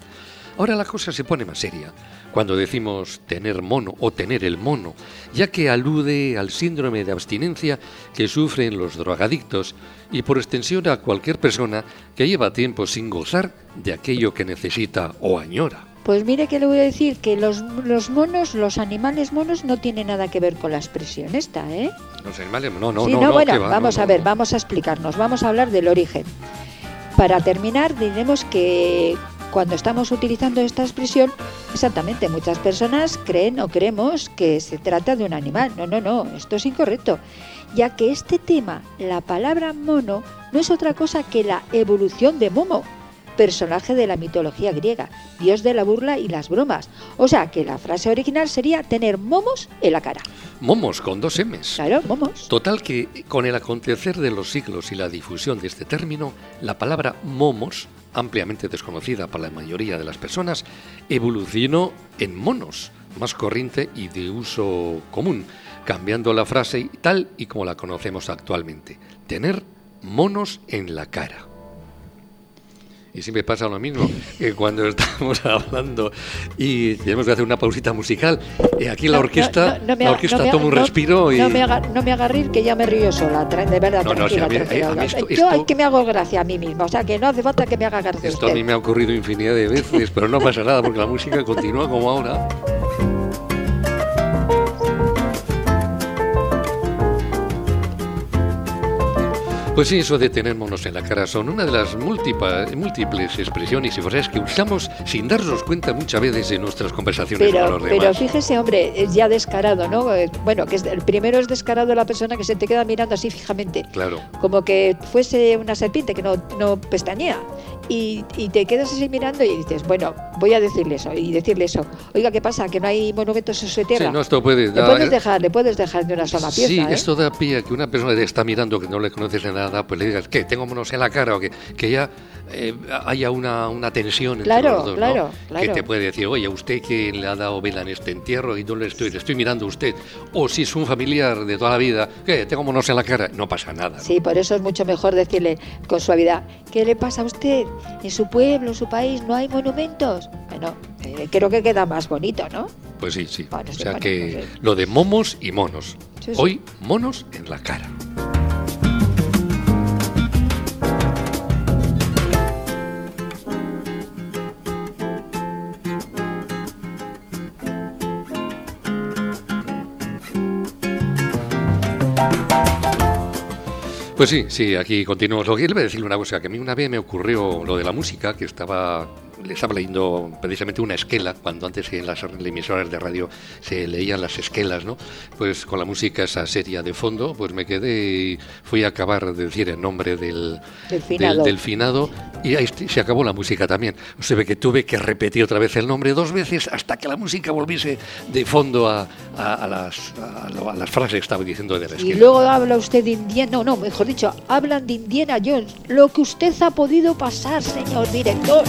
Ahora la cosa se pone más seria cuando decimos tener mono o tener el mono, ya que alude al síndrome de abstinencia que sufren los drogadictos y por extensión a cualquier persona que lleva tiempo sin gozar de aquello que necesita o añora. Pues mire que le voy a decir que los, los monos, los animales monos no tienen nada que ver con la expresión esta, ¿eh? Los animales, no, no, sí, no, no, no, bueno, va, vamos no, a ver, no. vamos a explicarnos, vamos a hablar del origen. Para terminar, diremos que cuando estamos utilizando esta expresión, exactamente, muchas personas creen o creemos que se trata de un animal. No, no, no, esto es incorrecto, ya que este tema, la palabra mono, no es otra cosa que la evolución de Momo, personaje de la mitología griega, dios de la burla y las bromas. O sea, que la frase original sería tener momos en la cara. Momos con dos M's. Claro, momos. Total que con el acontecer de los siglos y la difusión de este término, la palabra momos, ampliamente desconocida para la mayoría de las personas, evolucionó en monos, más corriente y de uso común, cambiando la frase tal y como la conocemos actualmente: tener monos en la cara. Y siempre pasa lo mismo, que cuando estamos hablando y tenemos que hacer una pausita musical, eh, aquí la orquesta, no, no, no me la haga- orquesta no me toma un haga- respiro no, y... no me haga, no me haga reír, que ya me río sola, tra- de verdad, No, no, sí, tranquila, a mí- tranquila. a mí esto- Yo esto- hay que me hago gracia a mí misma, o sea que no hace falta que me haga gracia Esto a usted. mí me ha ocurrido infinidad de veces, pero no pasa nada porque la música continúa como ahora. Pues sí, eso de tener monos en la cara son una de las múltipa- múltiples expresiones y frases que usamos sin darnos cuenta muchas veces en nuestras conversaciones con Pero, los pero demás. fíjese, hombre, es ya descarado, ¿no? Eh, Bueno, que es, el primero es descarado la persona que se te queda mirando así fijamente, Claro. como que fuese una serpiente que no, no pestañea. Y, y te quedas así mirando y dices, bueno, voy a decirle eso y decirle eso. Oiga, ¿qué pasa? ¿Que no hay monumentos en su tierra? Sí, no, esto puede le dar- puedes dejar, le puedes dejar de una sola pieza, Sí, ¿eh? esto da pie a que una persona te está mirando que no le conoces de nada, pues le digas, ¿qué? ¿Tengo monos en la cara? O que, que ya eh, haya una, una tensión entre Claro, los dos, claro, ¿no? claro. Que te puede decir, oye, ¿a usted que le ha dado vela en este entierro y no le estoy, le estoy mirando a usted? O si es un familiar de toda la vida, ¿qué? ¿Tengo monos en la cara? No pasa nada, ¿no? Sí, por eso es mucho mejor decirle con suavidad, ¿qué le pasa a usted? ¿En su pueblo, en su país, no hay monumentos? Bueno, eh, creo que queda más bonito, ¿no? Pues sí, sí. Bueno, o sí, sea bueno, que pues sí. lo de momos y monos. Sí, sí. Hoy, monos en la cara. Pues sí, sí, aquí continuamos. Lo que le voy a decirle una cosa, que a mí una vez me ocurrió lo de la música, que estaba, le estaba leyendo precisamente una esquela, cuando antes en las emisoras de radio se leían las esquelas, ¿no? Pues con la música esa seria de fondo, pues me quedé y fui a acabar de decir el nombre del, Del finado. del, del finado y ahí se acabó la música también. O sea, que tuve que repetir otra vez el nombre dos veces hasta que la música volviese de fondo a, a, a, las, a, lo- a las frases que estaba diciendo de la esquela. Y luego habla usted de Indiana, no, no, mejor dicho, hablan de Indiana Jones, lo que usted ha podido pasar, señor director.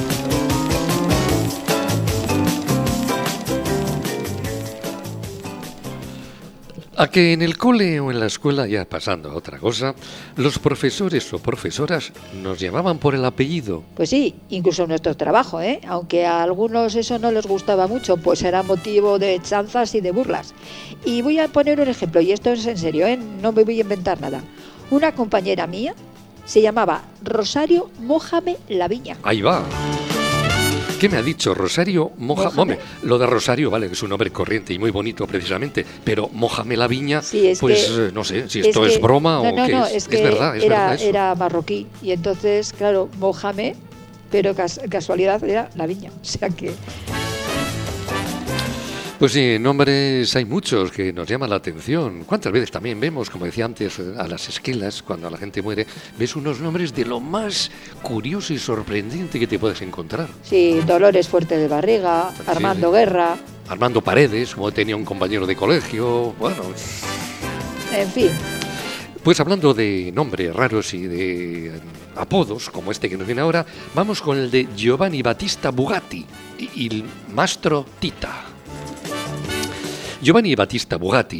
A que en el cole o en la escuela, ya pasando a otra cosa, los profesores o profesoras nos llamaban por el apellido. Pues sí, incluso en nuestro trabajo, ¿eh? Aunque a algunos eso no les gustaba mucho, pues era motivo de chanzas y de burlas. Y voy a poner un ejemplo, y esto es en serio, ¿eh? No me voy a inventar nada. Una compañera mía se llamaba Rosario Mójame Laviña. Ahí va. ¿Qué me ha dicho? Rosario Moja... Mójame. Hombre, lo de Rosario, vale, que es un nombre corriente y muy bonito precisamente, pero Mójame la viña, Sí, es pues que- eh, no sé si esto es, que- broma no, o no, qué no, es. es que verdad, es era, verdad eso. era marroquí y entonces, claro, Mójame, pero cas- casualidad era Laviña. O sea que Pues sí, nombres hay muchos que nos llaman la atención. ¿Cuántas veces también vemos, como decía antes, eh, a las esquelas, cuando la gente muere, ves unos nombres de lo más curioso y sorprendente que te puedes encontrar? sí, Dolores Fuerte de Barriga, Sí, Armando sí. Guerra, Armando Paredes, como tenía un compañero de colegio, bueno... en fin. Pues hablando de nombres raros y de eh, apodos, como este que nos viene ahora, vamos con el de Giovanni Battista Bugatti y el Mastro Tita. Giovanni Battista Bugatti,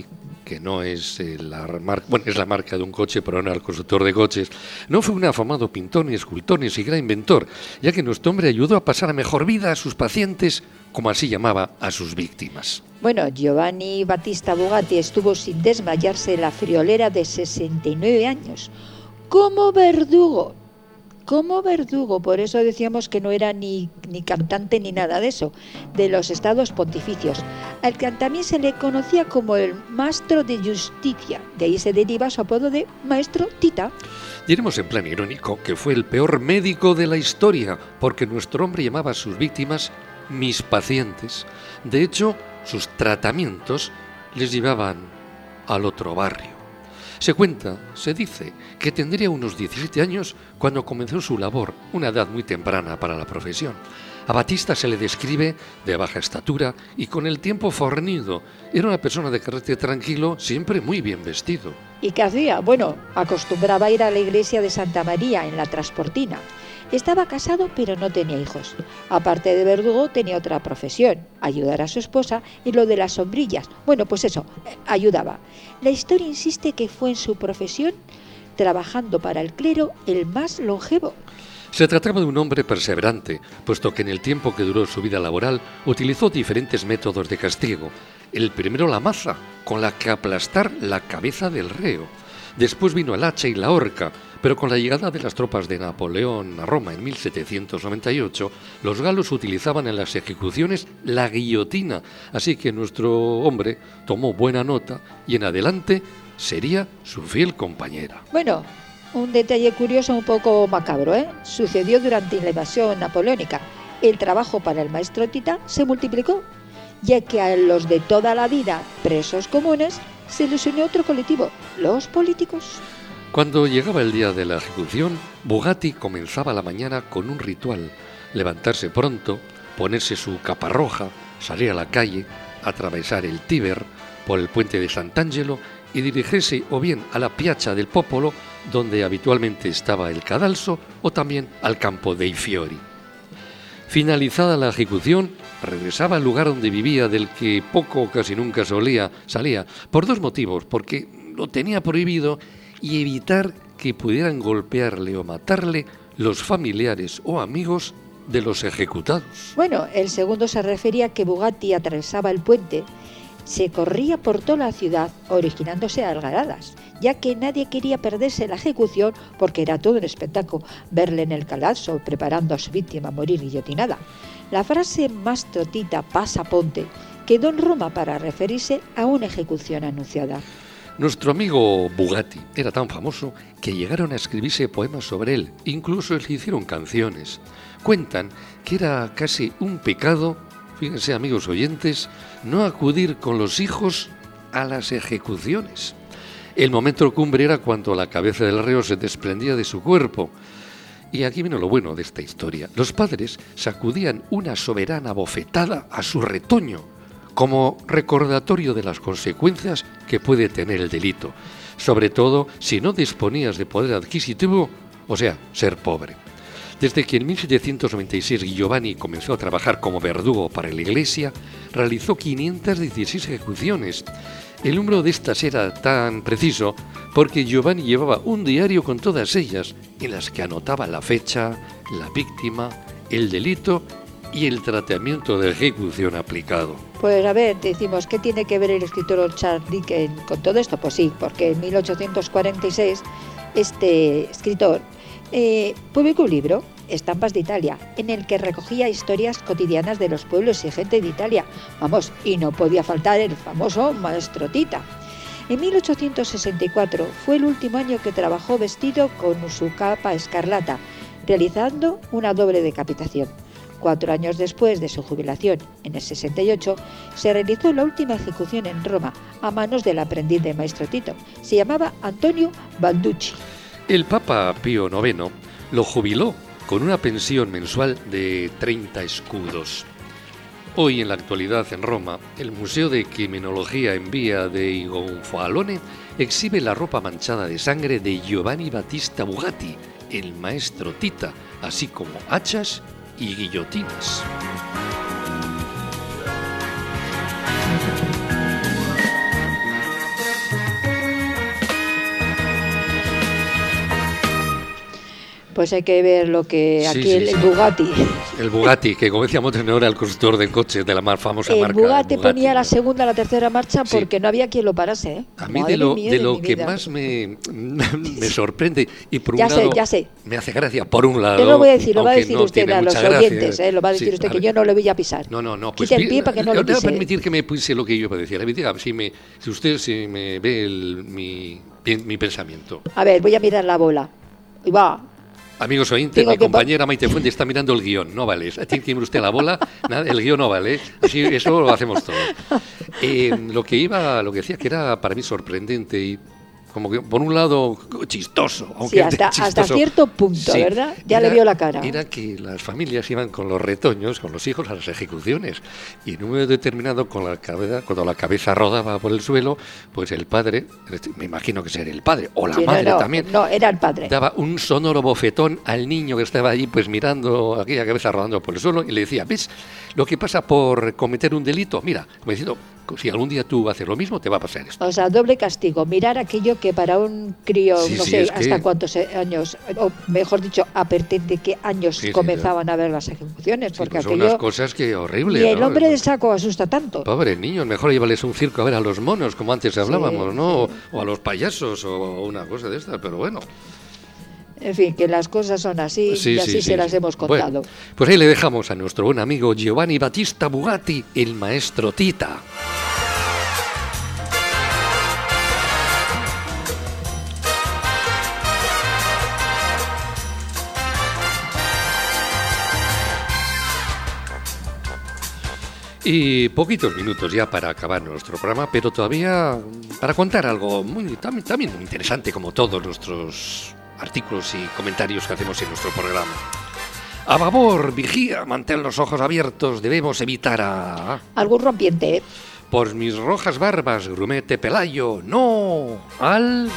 que no es eh, la marca, bueno, es la marca de un coche, pero no el constructor de coches, no fue un afamado pintor, ni escultor, ni siquiera inventor, ya que nuestro hombre ayudó a pasar a mejor vida a sus pacientes, como así llamaba a sus víctimas. Bueno, Giovanni Battista Bugatti estuvo sin desmayarse en la friolera de sesenta y nueve años, como verdugo. Como verdugo, por eso decíamos que no era ni, ni cantante ni nada de eso, de los estados pontificios, al que también se le conocía como el Maestro de Justicia, de ahí se deriva su apodo de Maestro Tita. Diremos en plan irónico que fue el peor médico de la historia, porque nuestro hombre llamaba a sus víctimas mis pacientes. De hecho, sus tratamientos les llevaban al otro barrio. Se cuenta, se dice, que tendría unos diecisiete años cuando comenzó su labor, una edad muy temprana para la profesión. A Batista se le describe de baja estatura y con el tiempo fornido. Era una persona de carácter tranquilo, siempre muy bien vestido. ¿Y qué hacía? Bueno, acostumbraba a ir a la iglesia de Santa María, en la Transportina. Estaba casado, pero no tenía hijos. Aparte de verdugo, tenía otra profesión, ayudar a su esposa en lo de las sombrillas. Bueno, pues eso, ayudaba. La historia insiste que fue en su profesión, trabajando para el clero, el más longevo. Se trataba de un hombre perseverante, puesto que en el tiempo que duró su vida laboral utilizó diferentes métodos de castigo. El primero la maza, con la que aplastar la cabeza del reo. Después vino el hacha y la horca, pero con la llegada de las tropas de Napoleón a Roma en mil setecientos noventa y ocho, los galos utilizaban en las ejecuciones la guillotina, así que nuestro hombre tomó buena nota y en adelante sería su fiel compañera. Bueno, un detalle curioso un poco macabro, ¿eh? Sucedió durante la invasión napoleónica. El trabajo para el maestro Tita se multiplicó, ya que a los de toda la vida, presos comunes, se les unió otro colectivo, los políticos. Cuando llegaba el día de la ejecución, Bugatti comenzaba la mañana con un ritual: levantarse pronto, ponerse su capa roja, salir a la calle, atravesar el Tíber por el puente de Sant'Angelo y dirigirse o bien a la Piazza del Popolo, donde habitualmente estaba el cadalso, o también al campo dei Fiori. Finalizada la ejecución, regresaba al lugar donde vivía, del que poco o casi nunca solía, salía, por dos motivos: porque lo tenía prohibido y evitar que pudieran golpearle o matarle los familiares o amigos de los ejecutados. Bueno, el segundo se refería a que Bugatti atravesaba el puente, se corría por toda la ciudad originándose algaradas, ya que nadie quería perderse la ejecución porque era todo un espectáculo verle en el cadalso preparando a su víctima a morir guillotinada. La frase Maestro Tita pasa ponte quedó en Roma para referirse a una ejecución anunciada. Nuestro amigo Bugatti era tan famoso que llegaron a escribirse poemas sobre él, incluso le hicieron canciones. Cuentan que era casi un pecado, fíjense amigos oyentes, no acudir con los hijos a las ejecuciones. El momento cumbre era cuando la cabeza del reo se desprendía de su cuerpo. Y aquí viene lo bueno de esta historia. Los padres sacudían una soberana bofetada a su retoño, como recordatorio de las consecuencias que puede tener el delito, sobre todo si no disponías de poder adquisitivo, o sea, ser pobre. Desde que en mil setecientos noventa y seis Giovanni comenzó a trabajar como verdugo para la iglesia, realizó quinientas dieciséis ejecuciones. El número de estas era tan preciso porque Giovanni llevaba un diario con todas ellas, en las que anotaba la fecha, la víctima, el delito y el tratamiento de ejecución aplicado. Pues a ver, decimos, ¿qué tiene que ver el escritor Charles Dickens con todo esto? Pues sí, porque en mil ochocientos cuarenta y seis este escritor eh, publicó un libro, Estampas de Italia, en el que recogía historias cotidianas de los pueblos y gente de Italia. Vamos, y no podía faltar el famoso Maestro Tita. En mil ochocientos sesenta y cuatro fue el último año que trabajó vestido con su capa escarlata, realizando una doble decapitación. Cuatro años después de su jubilación, en el sesenta y ocho, se realizó la última ejecución en Roma a manos del aprendiz de Maestro Tito. Se llamaba Antonio Balducci. El Papa Pío noveno lo jubiló con una pensión mensual de treinta escudos. Hoy, en la actualidad, en Roma, el Museo de Criminología en Vía de Gonfalone exhibe la ropa manchada de sangre de Giovanni Battista Bugatti, el Maestro Tita, así como hachas y guillotinas. Pues hay que ver lo que Sí, aquí sí, el, sí. el Bugatti. El Bugatti, que como decíamos no era el constructor de coches de la más famosa El marca. Bugatti, el Bugatti, ponía la ¿no? segunda, la tercera marcha Sí. porque no había quien lo parase. ¿eh? A mí Madre de lo, mía de de lo mi que vida. más me, me sorprende y por un Ya sé, lado ya sé. me hace gracia, por un lado... Te lo voy a decir, lo va a aunque decir no usted tiene a los mucha gracia, oyentes, ¿eh? Lo va a decir sí, usted a que ver. yo no le voy a pisar. No, no, no. Pues Quita el pi- pie para que no le lo voy a pise. permitir que me pise lo que yo iba a decir. Diga, Si, me, si usted si me ve el, mi, mi pensamiento. A ver, voy a mirar la bola. Y va. Amigos oyentes, Tengo mi que pa- compañera Maite Fuente está mirando el guión, no vale. Tiene que ir usted la bola, nada, el guión no vale. Así, eso lo hacemos todos. Eh, lo que iba, lo que decía que era para mí sorprendente y como que por un lado chistoso, aunque Sí, hasta, chistoso, hasta cierto punto, sí, ¿verdad? Ya era- le vio la cara. Era que las familias iban con los retoños, con los hijos a las ejecuciones y en un momento determinado con la cabeza, cuando la cabeza rodaba por el suelo, pues el padre, me imagino que sería el padre o la Sí, no, madre no, también, No, era el padre. daba un sonoro bofetón al niño que estaba allí pues mirando aquella cabeza rodando por el suelo y le decía, ¿ves lo que pasa por cometer un delito? Mira, como diciendo, si algún día tú haces lo mismo, te va a pasar esto. O sea, doble castigo. Mirar aquello que para un crío, Sí, no sí, sé es que- hasta cuántos eh, años, o mejor dicho, a partir de qué años Sí, sí, comenzaban a ver las ejecuciones, Sí, porque pues son aquello... unas cosas que horrible. Y el ¿no? hombre de saco asusta tanto. Pobres niños, mejor llevarles un circo a ver a los monos, como antes hablábamos, Sí, ¿no? sí. O a los payasos o una cosa de estas, pero bueno. En fin, que las cosas son así Sí, y así sí, se sí, las sí. hemos contado. Bueno, pues ahí le dejamos a nuestro buen amigo Giovanni Battista Bugatti, el maestro Tita. Y poquitos minutos ya para acabar nuestro programa, pero todavía para contar algo muy, también, también muy interesante, como todos nuestros artículos y comentarios que hacemos en nuestro programa. A favor, vigía, mantén los ojos abiertos, debemos evitar a... Algún rompiente, ¿eh? Por mis rojas barbas, grumete Pelayo, no, al...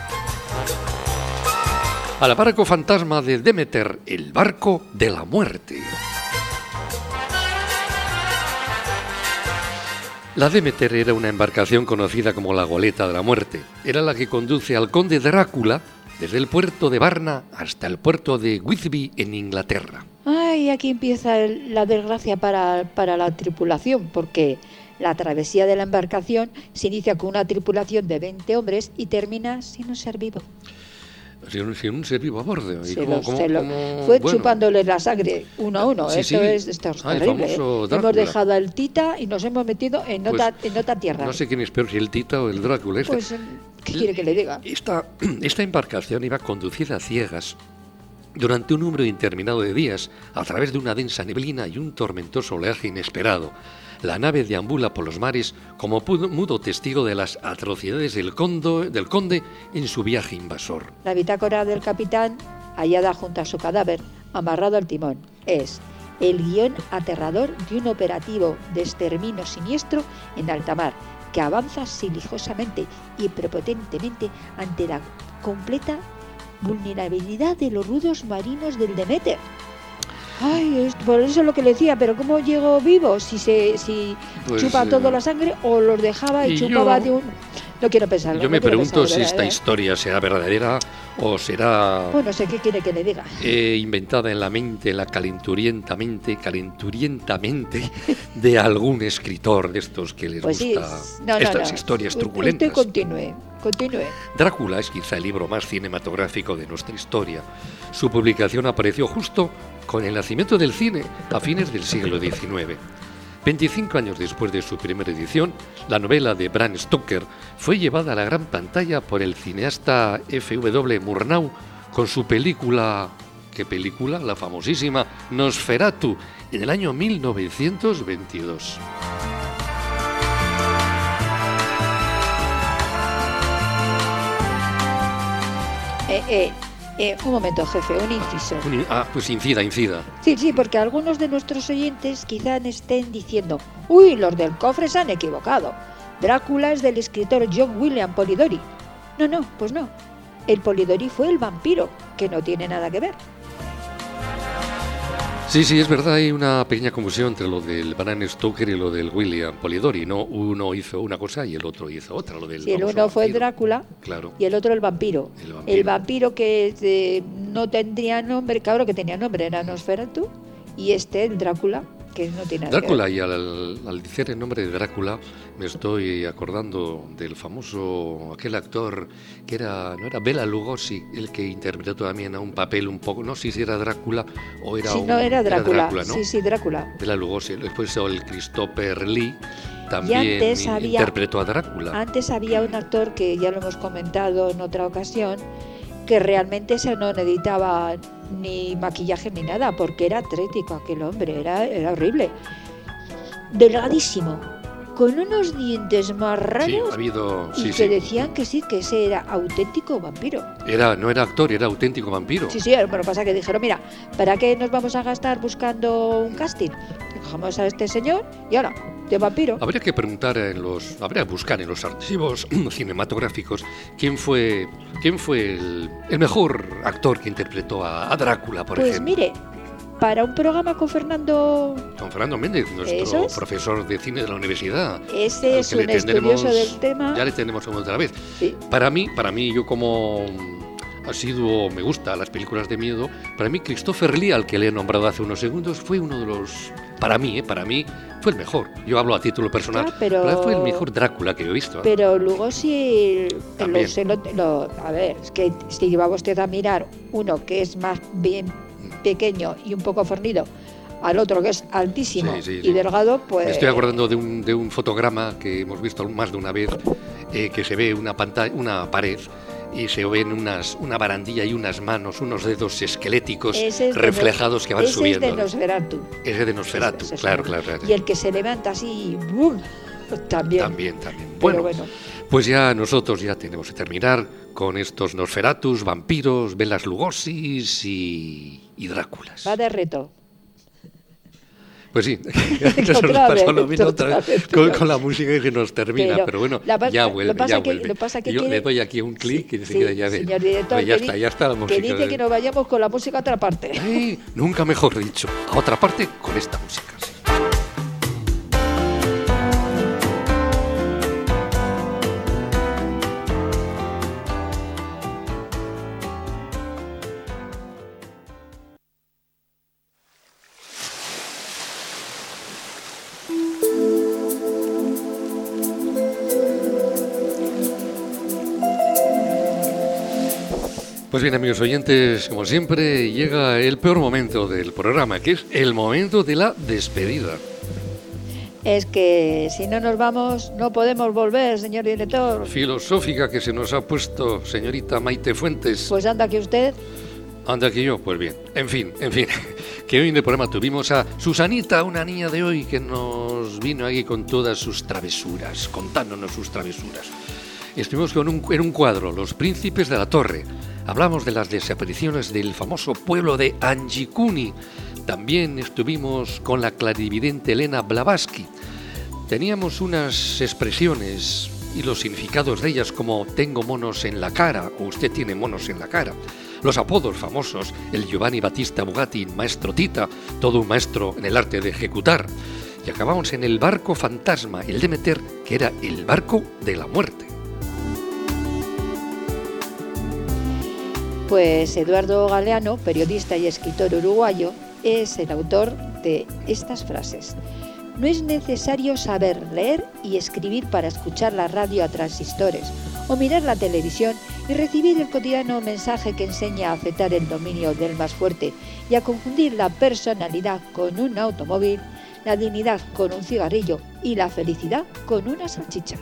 Al barco fantasma de Demeter, el barco de la muerte. La Demeter era una embarcación conocida como la Goleta de la Muerte. Era la que conduce al conde Drácula desde el puerto de Varna hasta el puerto de Whitby en Inglaterra. Ay, aquí empieza el- la desgracia para, para la tripulación, porque la travesía de la embarcación se inicia con una tripulación de veinte hombres y termina sin un ser vivo. Sin un, sin un ser vivo a bordo. ¿Y Se cómo- lo- cómo- se lo- cómo- fue bueno, chupándole la sangre uno a uno. Sí, Esto sí. es, esto es Ah, el terrible. ¿eh? famoso Hemos Drácula. dejado al Tita y nos hemos metido en Pues, otra, en otra tierra. No sé quién es peor, si el Tita o el Drácula. Este. Pues, ¿qué quiere que le diga? Esta, esta embarcación iba conducida a ciegas durante un número indeterminado de días a través de una densa neblina y un tormentoso oleaje inesperado. La nave deambula por los mares como pudo- mudo testigo de las atrocidades del, condo- del conde en su viaje invasor. La bitácora del capitán, hallada junto a su cadáver, amarrado al timón, es el guión aterrador de un operativo de exterminio siniestro en alta mar, que avanza silenciosamente y prepotentemente ante la completa vulnerabilidad de los rudos marinos del Demeter. Ay, es- por eso es lo que le decía, pero ¿cómo llegó vivo? Si se si Pues, chupa eh, toda la sangre o los dejaba y, y chupaba yo- de un... No quiero pensarlo. Yo no me quiero pregunto pensarlo, si ¿verdad? esta ¿verdad? historia será verdadera o será Pues no sé qué quiere que le diga. eh, inventada en la mente, la calenturientamente, calenturientamente de algún escritor de estos que les Pues sí, gusta no, no, estas no. historias Usted truculentas. continúe, continúe. Drácula es quizá el libro más cinematográfico de nuestra historia. Su publicación apareció justo con el nacimiento del cine a fines del siglo diecinueve. veinticinco años después de su primera edición, la novela de Bram Stoker fue llevada a la gran pantalla por el cineasta F W Murnau con su película, ¿qué película? La famosísima Nosferatu, en el año mil novecientos veintidós. Eh, eh, eh, un momento, jefe, un inciso. Un- Ah, pues incida, incida. Sí, sí, porque algunos de nuestros oyentes quizá estén diciendo, uy, los del cofre se han equivocado. Drácula es del escritor John William Polidori. No, no, pues no. El Polidori fue el vampiro, que no tiene nada que ver. Sí, sí, es verdad, hay una pequeña confusión entre lo del Bram Stoker y lo del William Polidori, ¿no? Uno hizo una cosa y el otro hizo otra, lo del Sí, el famoso uno fue vampiro. Drácula, Claro. y el otro el vampiro. El vampiro. El vampiro que eh, no tendría nombre, claro que tenía nombre, era Nosferatu, y este, el Drácula, que no tiene nada que Drácula, ver. y al, al decir el nombre de Drácula me estoy acordando del famoso, aquel actor que era, no era Bela Lugosi, el que interpretó también a un papel un poco, no sé si era Drácula o era Sí, un... no, era Drácula, ¿no? sí, sí, Drácula. Bela Lugosi, después el Christopher Lee Y también antes in- había- interpretó a Drácula. Antes había un actor que ya lo hemos comentado en otra ocasión, que realmente se no necesitaba ni maquillaje ni nada, porque era atlético aquel hombre, era, era horrible. Delgadísimo, con unos dientes más Sí, raros, ha habido... y Sí, que sí. decían que sí, que ese era auténtico vampiro. Era, no era actor, era auténtico vampiro. Sí, sí, bueno, pasa que dijeron, mira, ¿para qué nos vamos a gastar buscando un casting? Cogemos a este señor y ahora, de vampiro. Habría que preguntar en los, habría que buscar en los archivos cinematográficos quién fue, quién fue el, el mejor actor que interpretó a, a Drácula, por Pues ejemplo. mire, para un programa con Fernando, Don Fernando Méndez, nuestro ¿Eso es? profesor de cine de la universidad. ese al es que le un estudioso tendremos- del tema. Ya le tenemos otra vez. Sí. Para mí, para mí, yo como asiduo, me gusta las películas de miedo, para mí Christopher Lee, al que le he nombrado hace unos segundos, fue uno de los, para mí, eh, para mí, fue el mejor. Yo hablo a título personal, Ah, pero- para mí fue el mejor Drácula que he visto. ¿eh? Pero luego si También. lo, se lo- lo- a ver, es que si va usted a mirar uno que es más bien pequeño y un poco fornido, al otro que es altísimo Sí, sí, y sí. delgado, pues Me estoy acordando de un, de un fotograma que hemos visto más de una vez, eh, que se ve una pantalla, una pared y se ven unas, una barandilla y unas manos, unos dedos esqueléticos ese es de reflejados Nos- que van ese subiendo. es de Nosferatu. Ese de Nosferatu, Ese- ese es claro, uno. claro, claro. Y el que se levanta así, ¡bum! También. También, también. Pero Bueno, bueno. pues ya nosotros ya tenemos que terminar con estos Nosferatus, vampiros, Belas Lugosis y, y Dráculas. Va de reto. Pues sí, eso nos Otra pasó vez, lo mismo otra otra vez vez, con, otra con la vez. música que nos termina, pero, Pero bueno, la pa- ya lo vuelve, pasa ya que- vuelve. lo pasa que Y yo quiere- le doy aquí un clic Sí, y enseguida ya ve. señor director, Pues ya que está, di- ya está la música. Que dice que nos vayamos con la música a otra parte. Ay, nunca mejor dicho, a otra parte con esta música. Sí. Pues bien, amigos oyentes, como siempre, llega el peor momento del programa, que es el momento de la despedida. Es que si no nos vamos, no podemos volver, señor director. Filosófica que se nos ha puesto señorita Maite Fuentes. Pues anda que usted. Anda aquí yo, pues bien. En fin, en fin, que hoy en el programa tuvimos a Susanita, una niña de hoy, que nos vino aquí con todas sus travesuras, contándonos sus travesuras. Estuvimos con un, en un cuadro, Los Príncipes de la Torre. Hablamos de las desapariciones del famoso pueblo de Anjikuni. También estuvimos con la clarividente Elena Blavatsky. Teníamos unas expresiones y los significados de ellas como tengo monos en la cara o usted tiene monos en la cara. Los apodos famosos, el Giovanni Battista Bugatti, maestro Tita, todo un maestro en el arte de ejecutar. Y acabamos en el barco fantasma, el Demeter, que era el barco de la muerte. Pues Eduardo Galeano, periodista y escritor uruguayo, es el autor de estas frases. No es necesario saber leer y escribir para escuchar la radio a transistores o mirar la televisión y recibir el cotidiano mensaje que enseña a aceptar el dominio del más fuerte y a confundir la personalidad con un automóvil, la dignidad con un cigarrillo y la felicidad con una salchicha.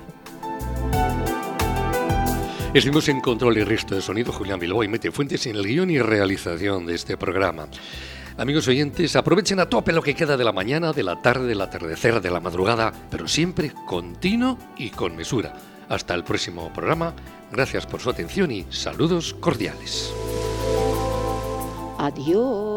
Estuvimos en control y resto de sonido Julián Bilbao y Mete Fuentes en el guión y realización de este programa. Amigos oyentes, aprovechen a tope lo que queda de la mañana, de la tarde, del atardecer, de la madrugada, pero siempre continuo y con mesura. Hasta el próximo programa. Gracias por su atención y saludos cordiales. Adiós.